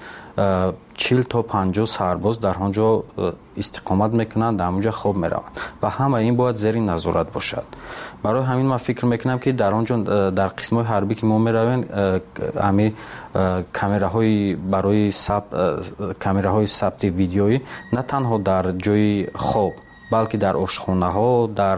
چهل تا پنجاه سرباز در آنجا استقامت میکنند، در اونجا خواب میروند و همه این باید زیر نظارت باشد. برای همین من فکر میکنم که در آنجا در قسمت حربی که ما میرویم همین کامراهای برای ثبت کامراهای ثبت ویدیویی نه تنها در جای خواب بلکه در آشخانه ها، در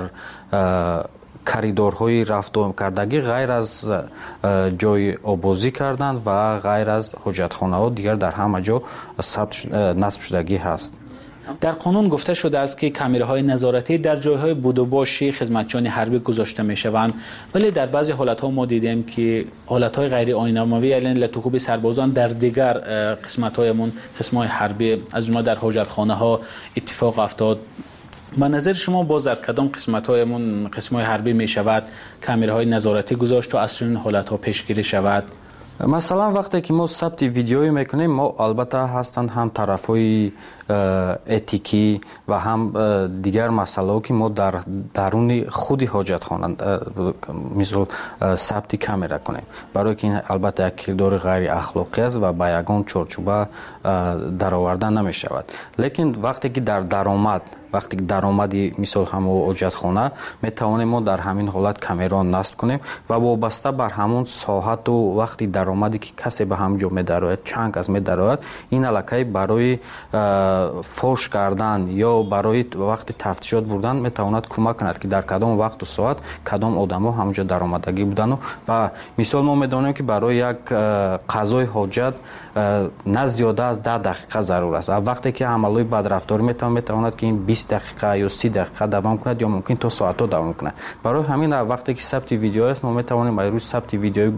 کریدورهای رفت و کردگی غیر از جای آبازی کردند و غیر از حاجتخانه ها دیگر در همه جا ثبت نصب شدگی هست. در قانون گفته شده است که کامراهای نظارتی در جایهای بود و باشی خدمتچیان حربی گذاشته میشوند، ولی در بعضی حالت‌ها ما دیدیم که حالت‌های غیر آیین‌نمایی یعنی لطوکوب سربازان در دیگر قسمت‌هایمون قسم‌های حربی از جمله در حاجتخانه‌ها اتفاق افتاد. به نظر شما باز در کدام قسمت‌هایمون قسم‌های حربی می‌شود کامراهای نظارتی گذاشت و از چنین حالت‌ها پیشگیری شود؟ مثلا وقتی که ما ثبت ویدیویی میکنیم ما البته هستند هم طرفای اتیکی و هم دیگر مسائلی که ما در درون خود حاجتخانه مثل ثبت کامرا کنیم، برای که این البته یک کردار غیر اخلاقی است و با یگان چارچوبه در آوردن نمی شود. لیکن وقتی که در درآمد وقتی که درآمدی مثل همون حاجتخانه می توانیم ما در همین حالت کامرا نصب کنیم و وابسته بر همون ساعت و وقتی درآمدی که کسی به همجا می درآید چند از می درآید این علاقه برای فوش کردن یا برای وقت تفتیشات بردن می تواند کمک کند که در کدام وقت و ساعت کدام آدم‌ها همونجا درآمدگی بودن و مثال ما می‌دانیم که برای یک قضای حاجت نه زیاده از ده دقیقه ضرور است. وقتی که عملای بدرفتاری میتواند میتواند که این بیست دقیقه یا سی دقیقه دوام کند یا ممکن تا ساعت‌ها دوام کند. برای همین وقتی که ثبت ویدیو است ما میتوانیم روی ثبت ویدیو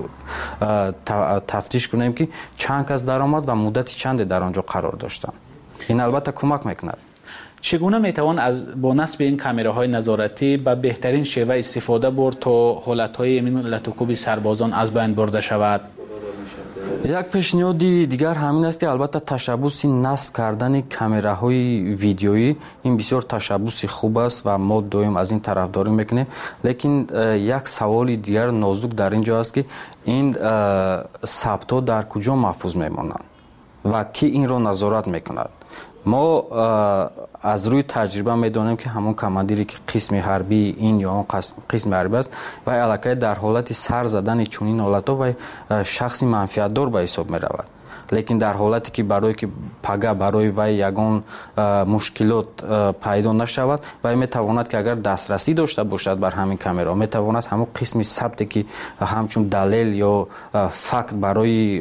تفتیش کنیم که چند کس درآمد و مدت چند در آنجا قرار داشتن. این البته کمک میکند. چگونه میتوان از با نصب این کامراهای نظارتی به بهترین شیوه استفاده برد تا حالتهای این لطوکوب سربازان از بین برده شود؟ یک پیشنهاد دیگر همین است که البته تشبوس نصب کردن کامراهای ویدیویی این بسیار تشبوس خوب است و ما دویم از این طرفداری میکنیم، لیکن یک سوال دیگر نازک در اینجا است که این ثبت‌ها در کجا محفوظ میمانند و کی این رو نظارت میکند؟ ما از روی تجربه میدونیم که همون کماندیری که قسم حربی این یا اون قسم حربی است و علاقه در حالت سر زدن چنین حالت‌ها و شخصی منفعت دار به حساب می رود. لیکن در حالتی که برای که پگه برای وی یگان مشکلات پیدا نشود و می تواند که اگر دسترسی داشته باشد بر همین کامرا می تواند همون قسم ثبت که همچون دلیل یا فکت برای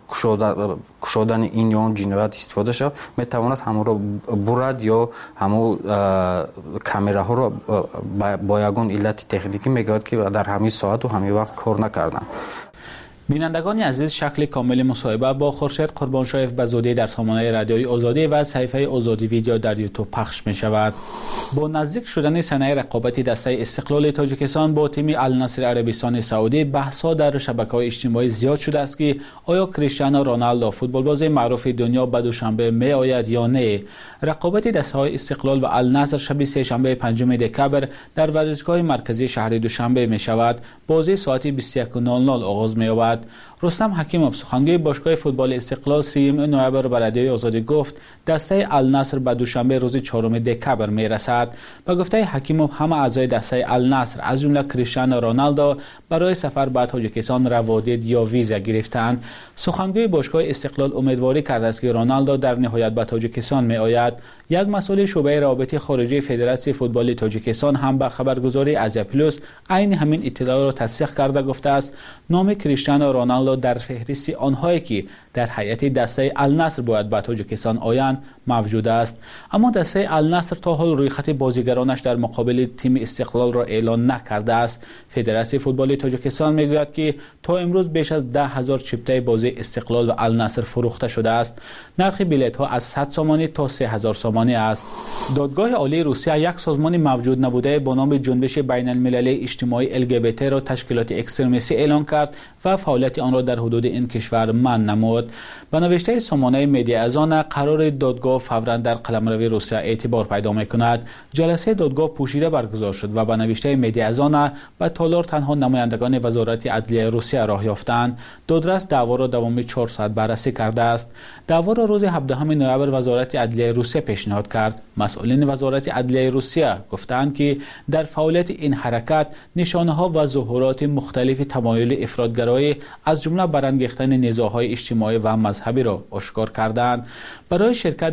کشودن این یا اون جنایت استفاده شود می تواند همون را برد یا همون کامرا ها را با یگان علت تکنیکی میگوید که در همین ساعت و همین وقت کار نکردن. بینندگان عزیز، شکل کامل مصاحبه با خورشید قربانشاه بزودی در سامانه رادیوی آزادی و صفحه آزادی ویدیو در یوتیوب پخش می شود. با نزدیک شدن سنه رقابتی دسته استقلال تاجیکستان با تیم النصر عربستان سعودی بحث‌ها در شبکه‌های اجتماعی زیاد شده است که آیا کریستیانو رونالدو فوتبالباز معروف دنیا به دوشنبه می آید یا نه. رقابت دسته‌های استقلال و النصر شب سه‌شنبه پنجم دکبر در ورزشگاه مرکزی شهر دوشنبه می شود. بازی ساعت بیست و یک و نود نود آغاز می یابد. رستم حکیموف سخنگوی باشگاه فوتبال استقلال سیوم نوامبر به رادیوی آزادی گفت دسته النصر به دوشنبه روز چهارم دکبر می رسد. با گفته حکیموف همه اعضای دسته النصر از جمله کریستیانو رونالدو برای سفر به تاجیکستان روادید یا ویزا گرفتند. سخنگوی باشگاه استقلال امیدواری کرده است که رونالدو در نهایت به تاجیکستان می آید. یک مسئول شعبه روابط خارجی فدراسیون فوتبال تاجیکستان هم به خبرگزاری آزیا پلوس عین همین اطلاع را تصدیق کرده گفته است نام کریستیانو رونالدو در فهرست آنهایی که در هیئت دسته النصر باید به تاجیکستان آیند موجود است. اما دسته النصر تا حال روی خط بازیگرانش در مقابل تیم استقلال را اعلان نکرده است. فدراسیون فوتبال تاجیکستان میگوید که تا امروز بیش از ده هزار چپته بازی استقلال و النصر فروخته شده است. نرخ بلیط ها از صد سومانی تا سه هزار سومانی است. دادگاه عالی روسیه یک سازمان موجود نبوده با نام جنبش بین المللی اجتماعی ال جی بی تی را تشکیلات اکستریمیستی اعلان کرد و فعالیت آن را در حدود این کشور منع نمود. به نوشته سامانه مدیا ازان قرار دادگاه فوراً در قلمرو روسیه اعتبار پیدا می‌کند. جلسه دادگاه پوشیده برگزار شد و به نوشته مدیا ازان به تالار تنها نمایندگان وزارت عدلیه روسیه راه یافتند. دادرس دعوا را دوام چهار ساعت بررسی کرده است. دعوا را روز هفدهم نوامبر وزارت عدلیه روسیه پیشنهاد کرد. مسئولین وزارت عدلیه روسیه گفتند که در فعالیت این حرکت نشانه‌ها و ظهورات مختلف تمایل افراطگرایی از جمله برانگیختن نزاع‌های اجتماعی و مذهبی را آشکار کردند. برای شرکت در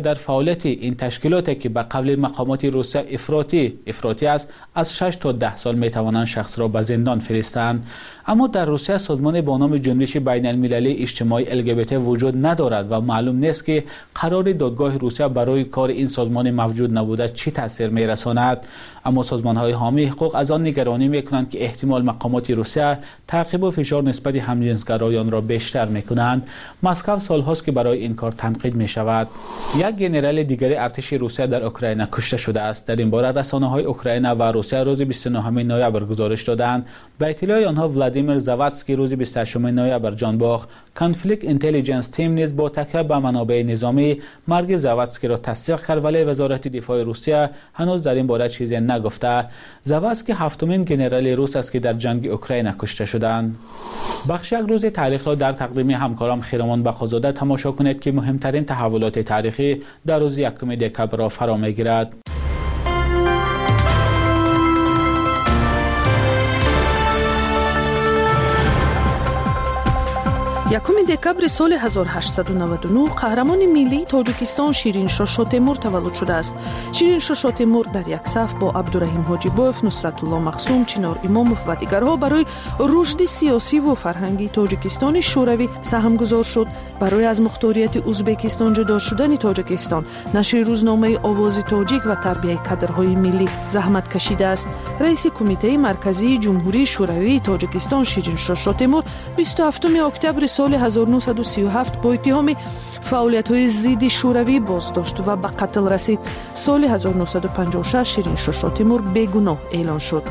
در فعالیت این تشکیلات که به قول مقامات روسیه افراطی افراطی است از شش تا ده سال می توانند شخص را به زندان فرستند. اما در روسیه سازمان با نام جنبش بین المللی اجتماعی ال جی بی تی وجود ندارد و معلوم نیست که قرار دادگاه روسیه برای کار این سازمان موجود نبوده چه تاثیر می رساند. اما سازمان های حامی حقوق از آن نگرانی می کنند که احتمال مقامات روسیه تعقیب و فشار نسبت همجنسگرایان را بیشتر می کنند. مسکو سالهاست که برای این کار تنقید می شود. یک ژنرال دیگری ارتش روسیه در اوکراین کشته شده است. در این باره رسانه های اوکراین و روسیه روز بیست و نهم نوامبر گزارش دادند. به اطلاع آنها ولادیمیر زواتسکی روز بیست و هشتم نوامبر جان باخت. کانفلیکت اینتلیجنس تیم نیز با تکیه به منابع نظامی مرگ زواتسکی را تصدیق کرد، ولی وزارت دفاع روسیه هنوز در این باره چیزی نگفته. زواتسکی هفتمین ژنرال روس است که در جنگ اوکراین کشته شدند. بخش یک روز تاریخ را در تقدیم همکارم خیرمان بقازاده تماشا کنید که مهمترین تحولات تاریخی در روز یکم دکبر را فرا میگیرد. یکم دکبر سال هزار و هشتصد و نود و نه قهرمان ملی تاجیکستان شیرینشاه شاه تیمور تولد شده است. شیرینشاه شاه تیمور در یک صف با عبدالرحیم حاجیبوف، نصرت الله مقسوم، چنار اماموف و دیگرها برای رشد سیاسی و فرهنگی تاجیکستان شوروی سهمگذار شد. برای از مختاریت ازبکستان جدا شدن تاجیکستان، نشر روزنامه آواز تاجیک و تربیت کادرهای ملی زحمت کشیده است. رئیس کمیته مرکزی جمهوری شوروی تاجیکستان شیرینشاه شاه تیمور بیست و هفتم اکتبر سال هزار و نهصد و سی و هفت با اتهام فعالیت‌های ضد شوروی بازداشت و به قتل رسید. سال هزار و نهصد و پنجاه و شش شیرینشاه شاه تیمور بیگناه اعلان شد.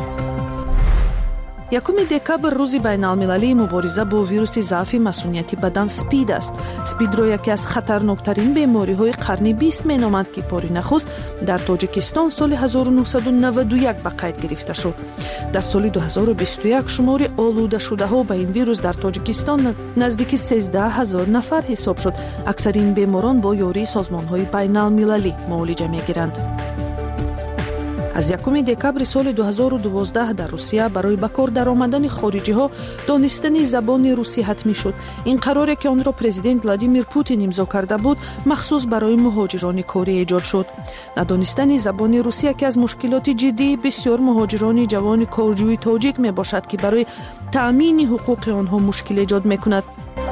یکم دکبر روز بین المللی مبارزه با ویروس ضعف مسئولیتی بدن سپید است. سپید را یکی از خطرناکترین بیماری های قرن بیست می نامند که بار نخست در تاجیکستان سال هزار و نهصد و نود و یک به قید گرفته شد. در سال دو هزار و بیست و یک شمار آلوده شده ها به این ویروس در تاجیکستان نزدیک سیزده هزار نفر حساب شد. اکثر این بیماران با یاری سازمان های بین المللی معالجه می گیرند. از یکم دکبر سال دو هزار و دوازده در روسیه برای به کار درآمدن خارجی ها دانستن زبان روسی حتمی شد. این قراری که آن را پرزیدنت ولادیمیر پوتین امضا کرده بود مخصوص برای مهاجران کاری ایجاد شد. ندانستن زبان روسی یکی از مشکلات جدی بسیار مهاجران جوان کارجوی تاجیک می باشد که برای تأمین حقوق آنها مشکل ایجاد می کند.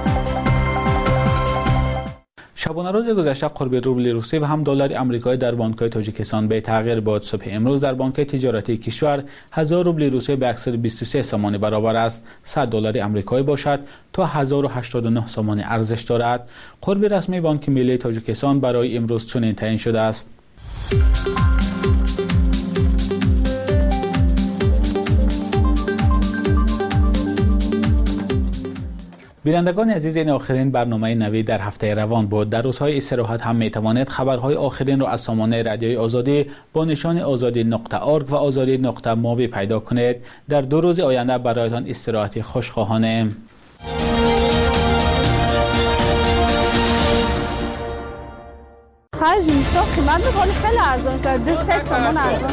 شبانه روز گذشته قرب روبل روسی و هم دلار آمریکایی در بانک‌های تاجیکستان به تغییر بود. صبح امروز در بانک تجارتی کشور هزار روبل روسی به صد و بیست و سه سوم برابر است. صد دلار آمریکایی باشد تا هزار و هشتاد و نه سوم ارزش دارد. قرب رسمی بانک ملی تاجیکستان برای امروز چنین تعیین شده است. بینندگان عزیز، این آخرین برنامه نوی در هفته روان بود. در روزهای استراحت هم می توانید خبرهای آخرین را از سامانه رادیوی آزادی با نشان آزادی نقطه ارگ و آزادی نقطه موبی پیدا کنید. در دو روز آینده برایتان استراحت خوشخواهانه. خرج اینستا قیمت می‌کنه خیلی ارزان شد. دو سه تومان ارزان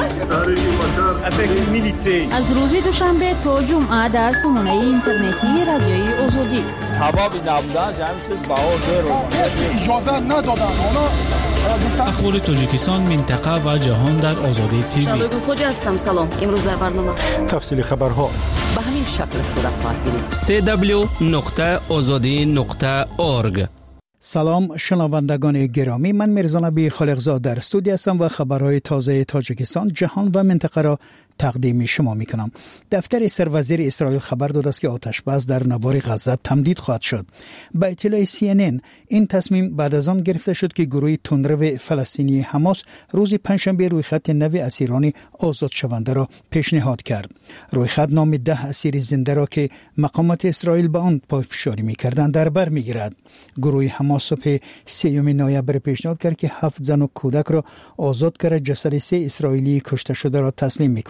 شد. از روز دوشنبه تا جمعه در سامانه اینترنتی رادیوی آزادی. حبابی نبودن همین چیز باور داره. اجازه ندادن. اخبار تاجیکستان، منطقه و جهان در آزادی تیوی. شبکه خوج هستم. سلام. امروز در برنامه تفصیل خبرها به همین شکل صورت خواهد گرفت. سه دبلیو نقطه آزادی نقطه اورگ. سلام شنوندگان گرامی، من میرزا نبی خالقزاد در استودیو هستم و خبرهای تازه تاجیکستان، جهان و منطقه را تقدیم شما می کنم. دفتر سروزیر اسرائیل خبر داده است که آتش بس در نوار غزه تمدید خواهد شد. به اطلاع سی ان ان این تصمیم بعد از آن گرفته شد که گروه تندرو فلسطینی حماس روز پنجشنبه روی خط نو اسیران آزاد شونده را پیشنهاد کرد. روی خط نام ده اسیر زنده را که مقامات اسرائیل به آن پافشاری می‌کردند در بر می‌گیرد. گروه حماس صبح سیوم نوامبر پیشنهاد کرد که هفت زن و کودک را آزاد کرده جسد سه اسرائیلی کشته شده را تسلیم می‌کنند.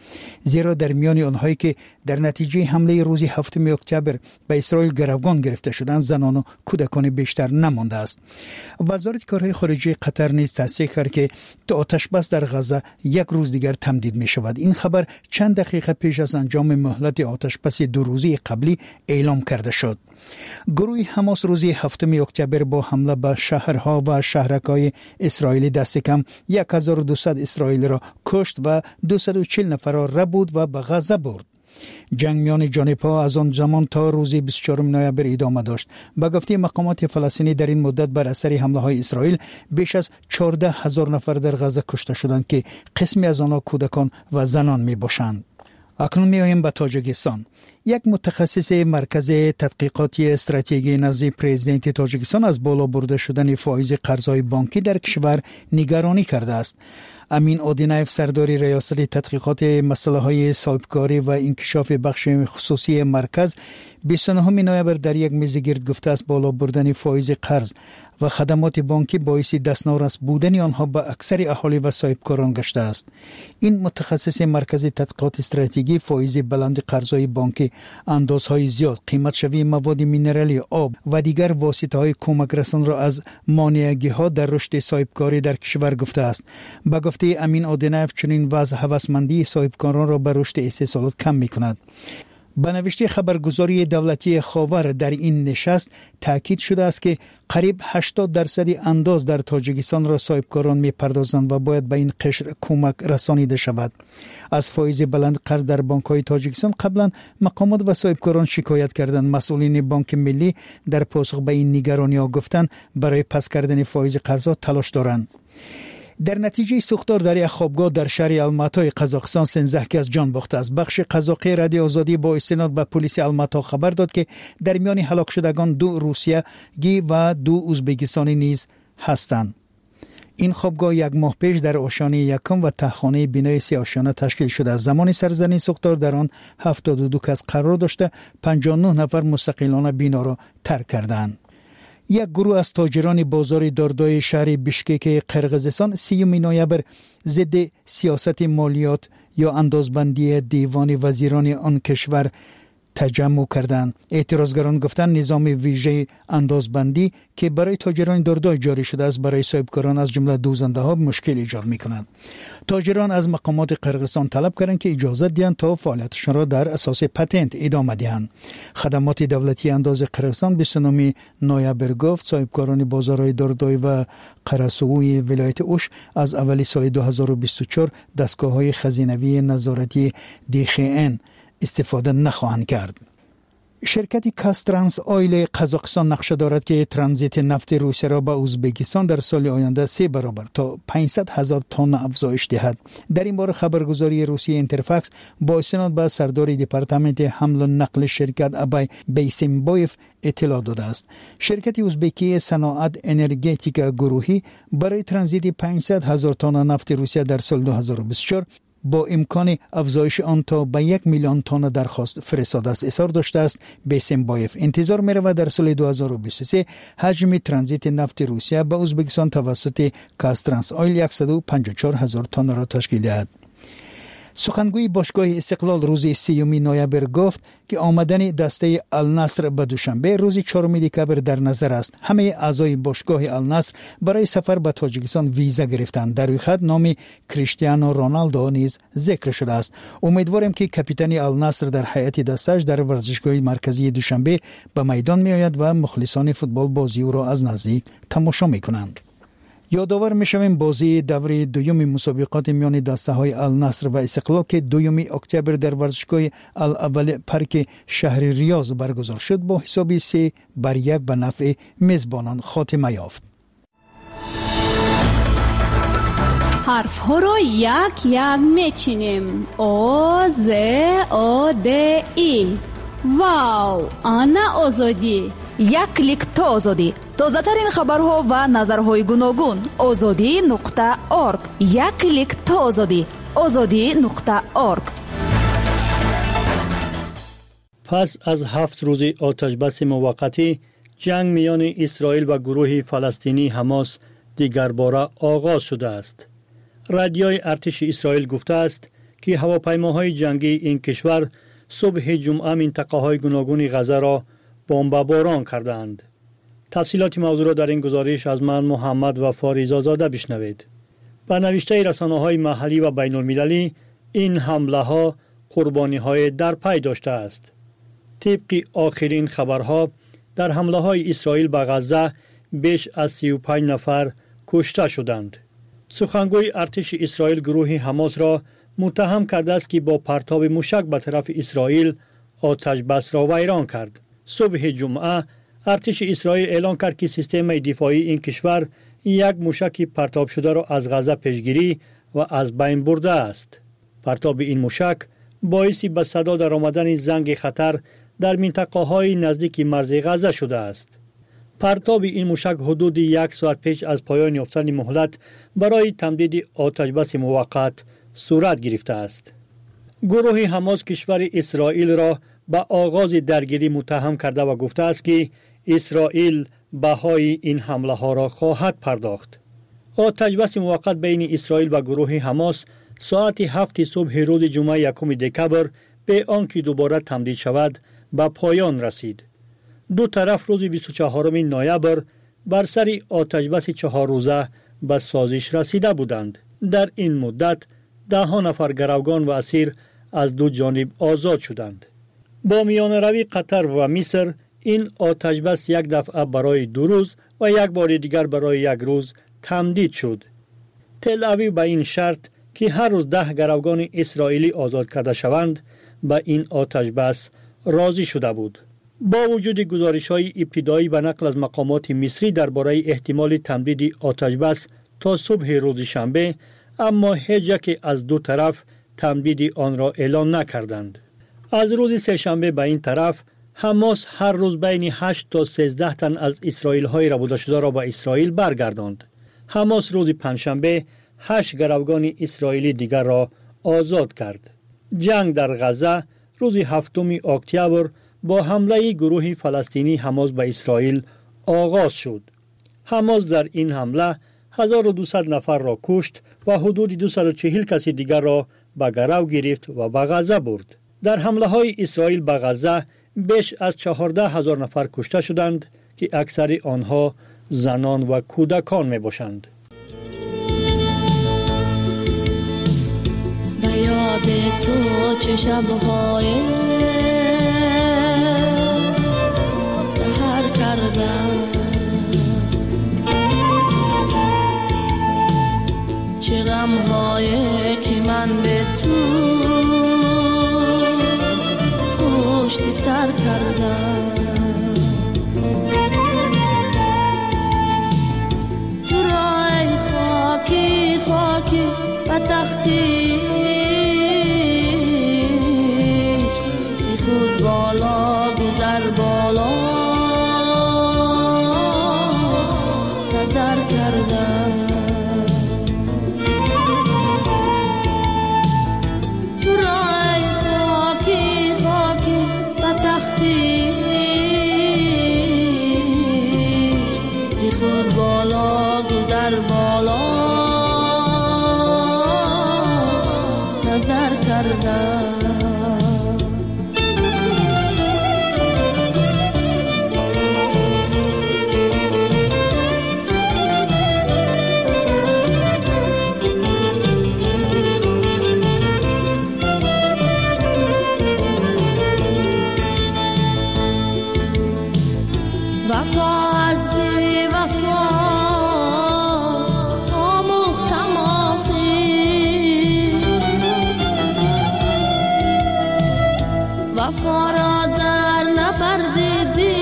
زیرا در میان آنهایی که در نتیجه حمله روز هفتم اکتبر به اسرائیل گروگان گرفته شدند زنان و کودکان بیشتر نمانده است. وزارت کارهای خارجه قطر نیز تصدیق کرد که آتش بس در غزه یک روز دیگر تمدید می شود. این خبر چند دقیقه پیش از انجام مهلت آتش بس دو روزه قبلی اعلام کرده شد. گروه حماس روز هفتم اکتبر با حمله به شهرها و شهرک‌های اسرائیلی دست کم هزار و دویست اسرائیلی را کشت و دویست و چهل نفر را ربود و به غزه برد. جنگ میان جانب‌ها از آن زمان تا روز بیست و چهارم نوامبر ادامه داشت. به گفته مقامات فلسطینی در این مدت بر اثر حمله‌های اسرائیل بیش از چهارده هزار نفر در غزه کشته شدند که قسمی از آنها کودکان و زنان میباشند. اکنون میایم به تاجیکستان. یک متخصص مرکز تحقیقاتی استراتژی نزد پرزیدنت تاجیکستان از بالا برده شدن فایز قرض‌های بانکی در کشور نگرانی کرده است. امین آدینایف سردار ریاست تحقیقات مسائل صاحبکاری و انکشاف بخش خصوصی مرکز بیست و نهم نوامبر در یک میز گرد گفته است بالا بردن فایز قرض و خدمات بانکی باعث دستنارس بودن آنها به اکثر اهالی و صاحبکاران گشته است. این متخصص مرکز تحقیقات استراتژی فایز بلند قرض‌های بانکی، اندازهای زیاد، قیمت شوی مواد مینرالی، آب و دیگر واسطه‌های کمک رسان را از مانعگی‌ها در رشد صاحبکاری در کشور گفته است. با گفته امین آدینایف چنین وضع هوسمندی صاحبکاران را به رشد استحصالات کم می‌کند. به نوشته خبرگزاری دولتی خاور در این نشست تاکید شده است که قریب هشتاد درصد انداز در تاجیکستان را صاحبکاران می‌پردازند و باید به این قشر کمک رسانیده شود. از فایز بلند قرض در بانک‌های تاجیکستان قبلا مقامات و صاحبکاران شکایت کردند. مسئولین بانک ملی در پاسخ به این نگرانی‌ها گفتند برای پس کردن فایز قرض‌ها تلاش دارند. در نتیجه سوختار در یک خوابگاه در شهر الماتای قزاقستان سیزده کس جان باخته است. بخش قزاقی رادیو آزادی با استناد به پلیس الماتا خبر داد که در میان هلاک شدگان دو روسیه‌گی و دو ازبکستانی نیز هستند. این خوابگاه یک ماه پیش در آشیانه یکم و تهخانه بنای سه آشیانه تشکیل شده است. زمان سرزنی سوختار در آن هفتاد و دو کس قرار داشته، پنجاه و نه نفر مستقلانه بنا را ترک کردند. یک گروه از تاجران بازار داردای شهر بیشکک قرقیزستان سیوم نوامبر ضد سیاست مالیات یا اندازبندی دیوان وزیران آن کشور تجمع کردند. اعتراضگران گفتند نظام ویژه اندازبندی که برای تاجران داردای جاری شده است برای صاحبکاران از جمله دوزنده ها مشکل ایجاد می‌کند. تاجران از مقامات قرقیزستان طلب کردند که اجازه دهند تا فعالیتشان را در اساس پتنت ادامه دهند. خدمات دولتی انداز قرقیزستان بیست و نهم نوامبر گفت صاحبکاران بازارهای داردای و قرسوی ولایت اوش از اول سال دو هزار و بیست و چهار دستگاه‌های خزینوی نظارتی دی خ ان استفاده نخواهند کرد. شرکت کاسترانس آیل قزاقستان نقشه دارد که ترانزیت نفت روسیه را به ازبکستان در سال آینده سه برابر تا پانصد هزار تن افزایش دهد. در این باره خبرگزاری روسیه اینترفاکس با استناد به سردار دپارتمنت حمل و نقل شرکت ابای بیسیمبایف اطلاع داده است. شرکت ازبکی صنعت انرژتیک گروهی برای ترانزیت پانصد هزار تن نفت روسیه در سال دو هزار و بیست و چهار با امکان افزایش آن تا به یک میلیون تن درخواست فرستاده است. اظهار داشته است بیسیمبایف. انتظار می رود در سال دو هزار و بیست و سه حجم ترانزیت نفت روسیه به ازبکستان توسط کاسترانس آیل صد و پنجاه و چهار هزار تن را تشکیل دهد. سخنگوی باشگاه استقلال روز سیوم نوامبر گفت که آمدن دسته النصر به دوشنبه روز چهارم دکمبر در نظر است. همه اعضای باشگاه النصر برای سفر به تاجیکستان ویزا گرفتند. در این خط نام کریستیانو رونالدو نیز ذکر شده است. امیدوارم که کاپیتان النصر در هیئت دستش در ورزشگاه مرکزی دوشنبه به میدان می آید و مخلصان فوتبال بازی او را از نزدیک تماشا می کنند. یادآور می‌شویم بازی دوره دوم مسابقات میان دسته‌های النصر و استقلال که دوم اکتبر در ورزشگاه الاول پارک شهر ریاض برگزار شد با حساب سه بر یک به نفع میزبانان خاتمه یافت. حرف ها را یک یک میچینیم. او ز او د ای. واو، آنا آزادی. یک کلیک تا آزادی. تازه ترین خبرها و نظرهای گوناگون. آزادی نقطه اورگ. یک کلیک تا آزادی. آزادی نقطه اورگ. پس از هفت روز آتش بس موقتی جنگ میان اسرائیل و گروه فلسطینی حماس دیگر باره آغاز شده است. رادیوی ارتش اسرائیل گفته است که هواپیماهای جنگی این کشور صبح جمعه منطقه‌های گوناگون غزه را بمباران کردند. تفصیلات موضوع را در این گزارش از من محمد وفا رضازاده بشنوید. با نوشته رسانه‌های محلی و بین المللی این حمله ها قربانی های در پی داشته است. طبق آخرین خبرها در حمله های اسرائیل به غزه بیش از سی و پنج نفر کشته شدند. سخنگوی ارتش اسرائیل گروه حماس را متهم کرده است که با پرتاب موشک به طرف اسرائیل آتش بس را ویران کرد. صبح جمعه ارتش اسرائیل اعلام کرد که سیستم دفاعی این کشور یک موشک پرتاب شده را از غزه پیشگیری و از بین برده است. پرتاب این موشک باعث به صدا در آمدن زنگ خطر در منطقه های نزدیک مرز غزه شده است. پرتاب این موشک حدود یک ساعت پیش از پایان یافتن مهلت برای تمدید آتش بس موقت صورت گرفته است. گروه حماس کشور اسرائیل را به آغاز درگیری متهم کرده و گفته است که اسرائیل بهای این حمله ها را خواهد پرداخت. آتش بس موقت بین اسرائیل و گروه حماس ساعت هفت صبح روز جمعه یکم دکبر به آنکه دوباره تمدید شود به پایان رسید. دو طرف روز بیست و چهارم نوامبر بر سر آتش بس چهار روزه به سازش رسیده بودند. در این مدت ده ها نفر گروگان و اسیر از دو جانب آزاد شدند. با میان روی قطر و مصر این آتش بس یک دفعه برای دو روز و یک بار دیگر برای یک روز تمدید شد. تل اویو به این شرط که هر روز ده گروگان اسرائیلی آزاد کرده شوند به این آتش بس راضی شده بود. با وجود گزارش‌های ابتدایی و نقل از مقامات مصری درباره احتمال تمدید آتش بس تا صبح روز شنبه، اما هیچ یک از دو طرف تمدید آن را اعلام نکردند. از روز سه‌شنبه به این طرف حماس هر روز بین هشت تا سیزده تن از اسرائیل‌های ربوده شده را به اسرائیل برگرداند. حماس روز پنجشنبه هشت گروگان اسرائیلی دیگر را آزاد کرد. جنگ در غزه روز هفتم اکتبر با حمله گروه فلسطینی حماس به اسرائیل آغاز شد. حماس در این حمله هزار و دویست نفر را کشت و حدود دویست و چهل کسی دیگر را به گرو گرفت و به غزه برد. در حمله های اسرائیل به غزه بیش از چهارده هزار نفر کشته شدند که اکثر آنها زنان و کودکان می باشند. به یاد تو چه شب‌های سحر کردم، چه غم‌های که من به تو پشت سر کردم. تو را ای خاکی خاکی و تختیش زی خود بالا گذر بالا نظر کردم. تو را ای خاکی خاکی و تختیش زی خود بالا گذر بالا نظر کردم. وفا از بی وفا آموختم آخی، وفا را در نپردیدی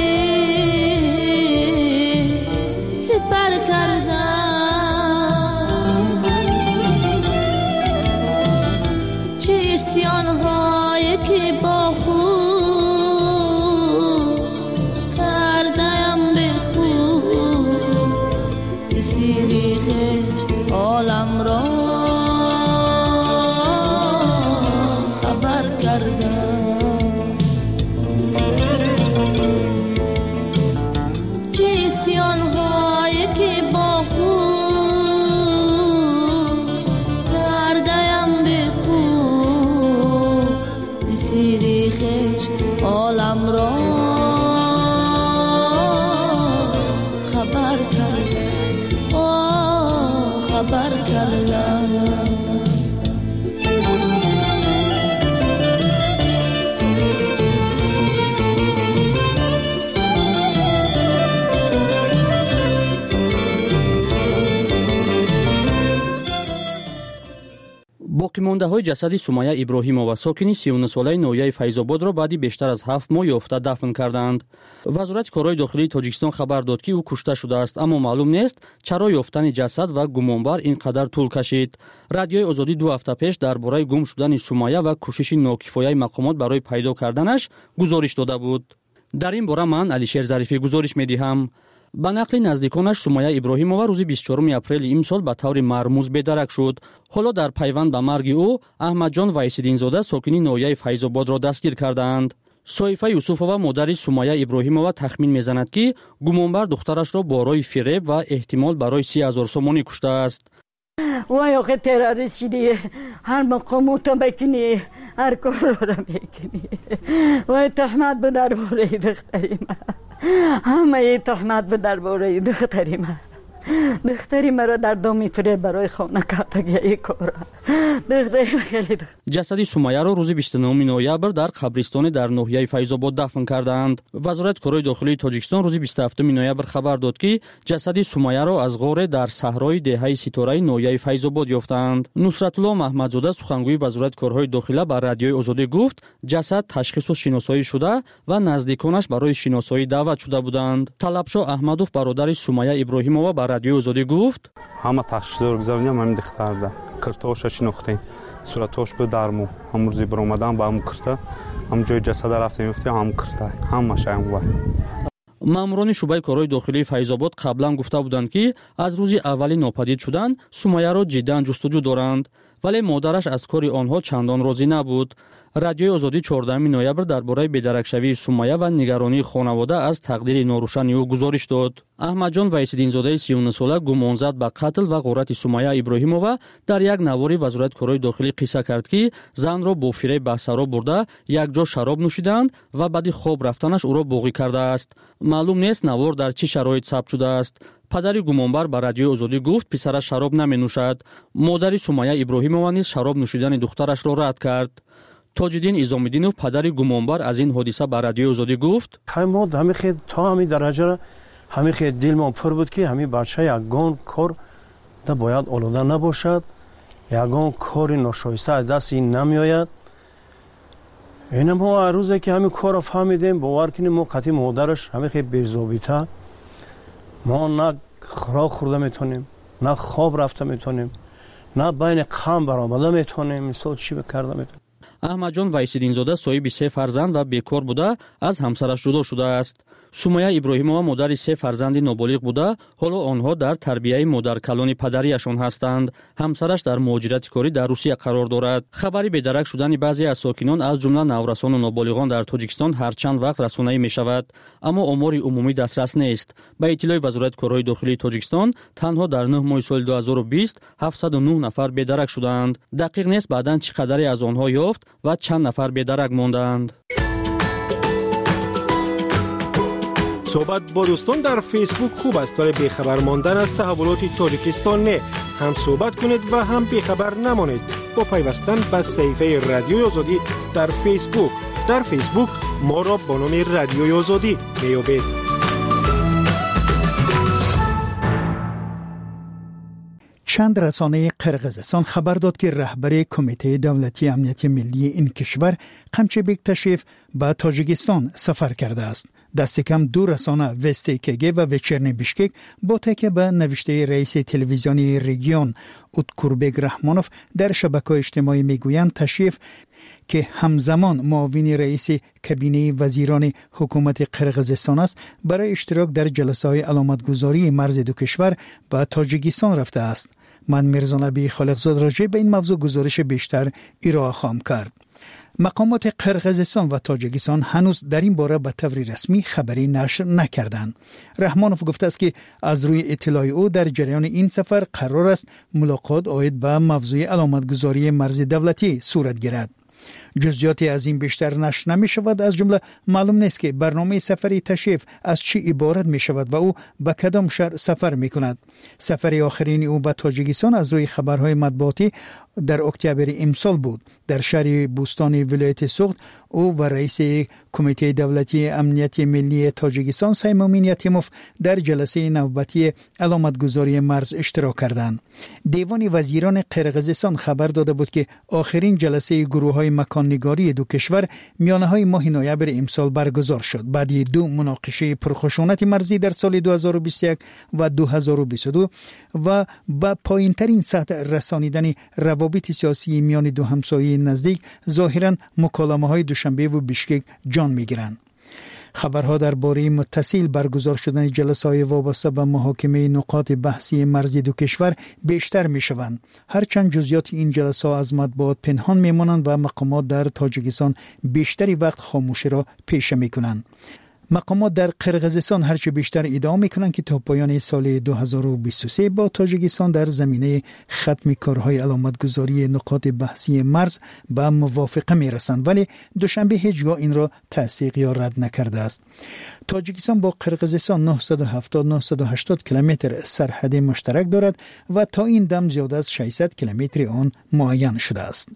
سپر کردم. چه اسیان های که با خود عالم را خبر کردم. چه اسیان هایی که با خود کردم به خود کرده آه خبر کرده боқимондаҳои ҷасади сумайя иброҳимова сокини сиюну солаи ноҳияи файзободро баъди бештар аз ҳафт моҳ ёфта дафн карданд. вазорати корҳои дохилии тоҷикистон хабар дод ки ӯ кушта шудааст, аммо маълум нест чаро ёфтани ҷасад ва гумонбар ин қадар тӯл кашид. радиои озодӣ ду ҳафта пеш дар бораи гум шудани сумайя ва кӯшиши нокифояи мақомот барои пайдо карданаш гузориш дода буд. дар ин бора ман алишер зарифӣ гузориш медиҳам. ба нақли наздиконаш сумайя иброҳимова рӯзи бисту чорум апрели имсол ба таври мармуз бедарак шуд. ҳоло дар пайванд ба марги ӯ аҳмадҷон вайсиддинзода сокини ноҳияи файзободро дастгир кардаанд. соифа юсуфова модари сумайя иброҳимова тахмин мезанад ки гумонбар духтарашро бо роҳи фиреб ва эҳтимол барои си ҳазор сомонӣ куштааст. وای آخه تروریست شدی هر مقاموتو بکنی هر کار رو میکنی وای تهمت به درباره دختری من همه تهمت به درباره دختری من دختری مرا در دام میفره برای خانه کردگی ای کار دختری خیلی ҷасади сумайяро рӯзи бисту нӯюми ноябр дар қабристоне дар ноҳияи файзобод дафн карданд. вазорати корҳои дохилии тоҷикистон рӯзи бисту ҳафтуми ноябр хабар дод ки ҷасади сумайяро аз ғоре дар саҳрои деҳаи ситораи ноҳияи файзобод ёфтанд. нусратулло маҳмадзода сухангӯи вазорати корҳои дохила ба радиои озодӣ гуфт ҷасад ташхису шиносоӣ шуда ва наздиконаш барои шиносоӣ даъват шуда буданд. талабшоҳ аҳмадов бародари сумайя иброҳимова ба радиои озодӣ гуфт ҳама ташхисдор гузаронем ҳамин духтарда киртоша шинохтем суратош бу дарму ҳамун рӯзи биромадан ба ҳамун кирта ҳамун ҷои ҷасада рафтем ёфтем ҳамун кирта ҳамаша ҳамва. маъмурони шуъбаи корҳои дохилии файзобод қаблан гуфта буданд ки аз рӯзи аввали нопадид шудан сумайяро ҷиддан ҷустуҷӯ доранд, вале модараш аз кори онҳо чандон розӣ набуд. радиои озодӣ чордаҳуми ноябр дар бораи бедаракшавии сумайя ва нигаронии хонавода аз тақдири норӯшани ӯ гузориш дод. аҳмадҷон вайсиддинзодаи сиюну сола гумонзад ба қатл ва ғорати сумайя иброҳимова дар як навори вазорати корҳои дохилӣ қисса кард ки занро бо фиреб ба саро бурда якҷо шароб нӯшиданд ва баъди хоб рафтанаш ӯро боғӣ кардааст. маълум нест навор дар чӣ шароит сабт шудааст. падари гумонбар ба радиои озодӣ гуфт писараш шароб наменӯшад. модари сумайя иброҳимова низ шароб нӯшидани духтарашро рад кард. тоҷиддин изомиддинов падари гумонбар аз ин ҳодиса ба радиои озодӣ гуфт мо ҳамихел то ҳамин дараҷа ҳамихел дилмон пур буд ки ҳамин бача ягон кор да бояд олуда набошад, ягон кори ношоиста аз дасти намеояд. ина мо ҳар рӯзе ки ҳамин корро фаҳмидем бовар кунем мо қатъи модараш ҳамихел безобита мо на хӯрок хӯрда метонем, на хоб рафта метонем, на байни қам баромада метонем, мисол чӣ карда метонем. аҳмадҷон вайсиддинзода соҳиби се фарзанд ва бекор буда аз ҳамсараш ҷудо шудааст. сумайя иброҳимова модари се фарзанди ноболиғ буда ҳоло онҳо дар тарбияи модаркалони падариашон ҳастанд. ҳамсараш дар муҳоҷирати корӣ дар русия қарор дорад. хабари бедарак шудани баъзе аз сокинон аз ҷумла наврасону ноболиғон дар тоҷикистон ҳарчанд вақт расонаӣ мешавад, аммо омори умумӣ дастрас нест. ба иттилои вазорати корҳои дохилии тоҷикистон танҳо дар нӯҳ моҳи соли ду ҳазору бист ҳафтсаду нӯҳ нафар бедарак шуданд. дақиқ нест баъдан чӣ қадаре аз онҳо ёфт ва чанд нафар бедарак монданд. صحبت با دوستان در فیسبوک خوب است ولی بیخبر ماندن از تحولات تاجیکستان نه. هم صحبت کنید و هم بیخبر نمانید با پیوستن به صفحه رادیوی آزادی در فیسبوک. در فیسبوک ما را با نام رادیوی آزادی میابید. چند رسانه قرقیزستان خبر داد که رهبر کمیته دولتی امنیت ملی این کشور قمچبک تشریف به تاجیکستان سفر کرده است. دست کم دو رسانه وستیکگی و وچرنی بیشکک با تکیه به نوشته رئیس تلویزیونی رژیون اوتکوربک رحمانوف در شبکه‌های اجتماعی میگویند تشریف که همزمان معاون رئیس کابینه وزیران حکومت قرقیزستان است برای اشتراک در جلسه‌های علامتگذاری مرز دو کشور به تاجیکستان رفته است. من میرزا نبی خالقزاد راجع به این موضوع گزارش بیشتر ارائه خواهم کرد. مقامات قرقیزستان و تاجیکستان هنوز در این باره به طور رسمی خبری نشر نکردند. رحمانوف گفته است که از روی اطلاع او در جریان این سفر قرار است ملاقات عاید به موضوع علامتگذاری مرز دولتی صورت گیرد. جزئیاتی از این بیشتر نشر نمی شود. از جمله معلوم نیست که برنامه سفری تشریف از چی عبارت می شود و او به کدام شهر سفر می کند. سفر آخرین او به تاجیکستان از روی خبرهای مطبوعاتی در اکتبر امسال بود. در شهر بوستان ولایت سوخت او و رئیس کمیته دولتی امنیت ملی تاجیکستان سیمومین یتیموف در جلسه نوبتی علامتگذاری مرز اشتراک کردند. دیوان وزیران قرقیزستان خبر داده بود که آخرین جلسه گروه‌های مکان‌نگاری دو کشور میانه‌های ماه نوامبر امسال برگزار شد. بعد دو مناقشه پرخشونت مرزی در سال دو هزار و بیست و یک و دو هزار و بیست و دو و با پایین‌ترین سطح رسانیدن روابط سیاسی میان دو همسایه نزدیک ظاهراً مکالمه‌های دوشنبه و بیشکک جان می‌گیرند. خبرها درباره متصل برگزار شدن جلسه‌های وابسته به محاکمه نقاط بحثی مرزی دو کشور بیشتر می‌شوند. هرچند جزئیات این جلسه‌ها از مطبوعات پنهان می‌مانند و مقامات در تاجیکستان بیشتری وقت خاموشی را پیشه می‌کنند. مقامات در قرقیزستان هرچه بیشتر ادعا میکنند که تا پایان سال دو هزار و بیست و سه با تاجیکستان در زمینه ختم کارهای علامتگذاری نقاط بحثی مرز به موافقه میرسند، ولی دوشنبه هیچگاه این را تصدیق یا رد نکرده است. تاجیکستان با قرقیزستان نهصد و هفتاد تا نهصد و هشتاد کیلومتر سرحد مشترک دارد و تا این دم زیاده از ششصد کیلومتر آن معین شده است.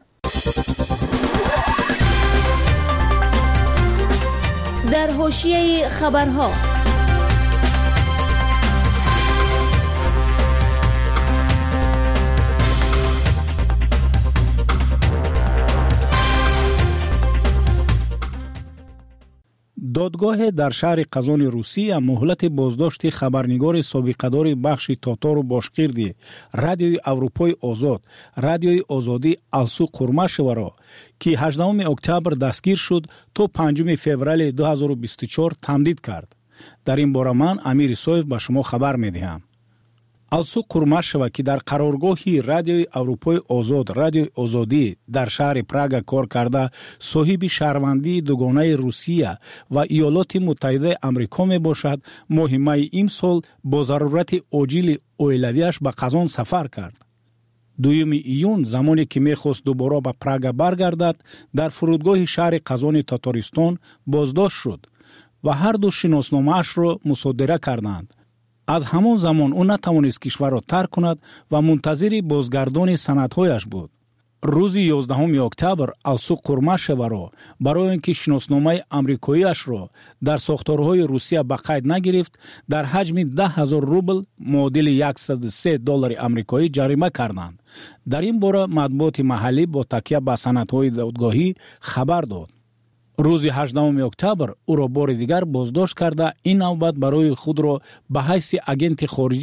در حاشیه خبرها دادگاه در شهر قزان روسیه مهلت بازداشت خبرنگار سابقه‌دار بخش تاتار و باشقیردی رادیوی اروپای آزاد رادیوی آزادی السو قرماشوا را که هجدهم اکتبر دستگیر شد تا پنجم فوریه دو هزار و بیست و چهار تمدید کرد. در این باره من امیر سویف به شما خبر می‌دهم. السو قرماشوا که در قرارگاهی رادیوی اروپای آزاد رادیوی آزادی در شهر پراگ کار کرده صاحب شهروندی دوگانه روسیه و ایالات متحده آمریکا می باشد، ماه می این سال با ضرورت عاجل اولویش به قزان سفر کرد. دوم ایون زمانی که می‌خواست دوباره به پراگ برگردد در فرودگاه شهر قزان تاتارستان بازداشت شد و هر دو شناسنامه‌اش را مصادره کردند. از همان زمان او نتوانست کشور را ترک کند و منتظر بازگردان سندهایش بود. روز یازدهم اکتبر السو قرماشوا را برای اینکه شناسنامه آمریکایی‌اش را در ساختارهای روسیه به قید نگرفت در حجم ده هزار روبل معادل صد و سه دلار آمریکایی جریمه کردند. در این باره مطبوعات محلی با تکیه به سندهای دادگاهی خبر داد. روز هجدهم اکتبر او را بار دیگر بازداشت کرده این نوبت برای خود را به حیث اگنت خارجی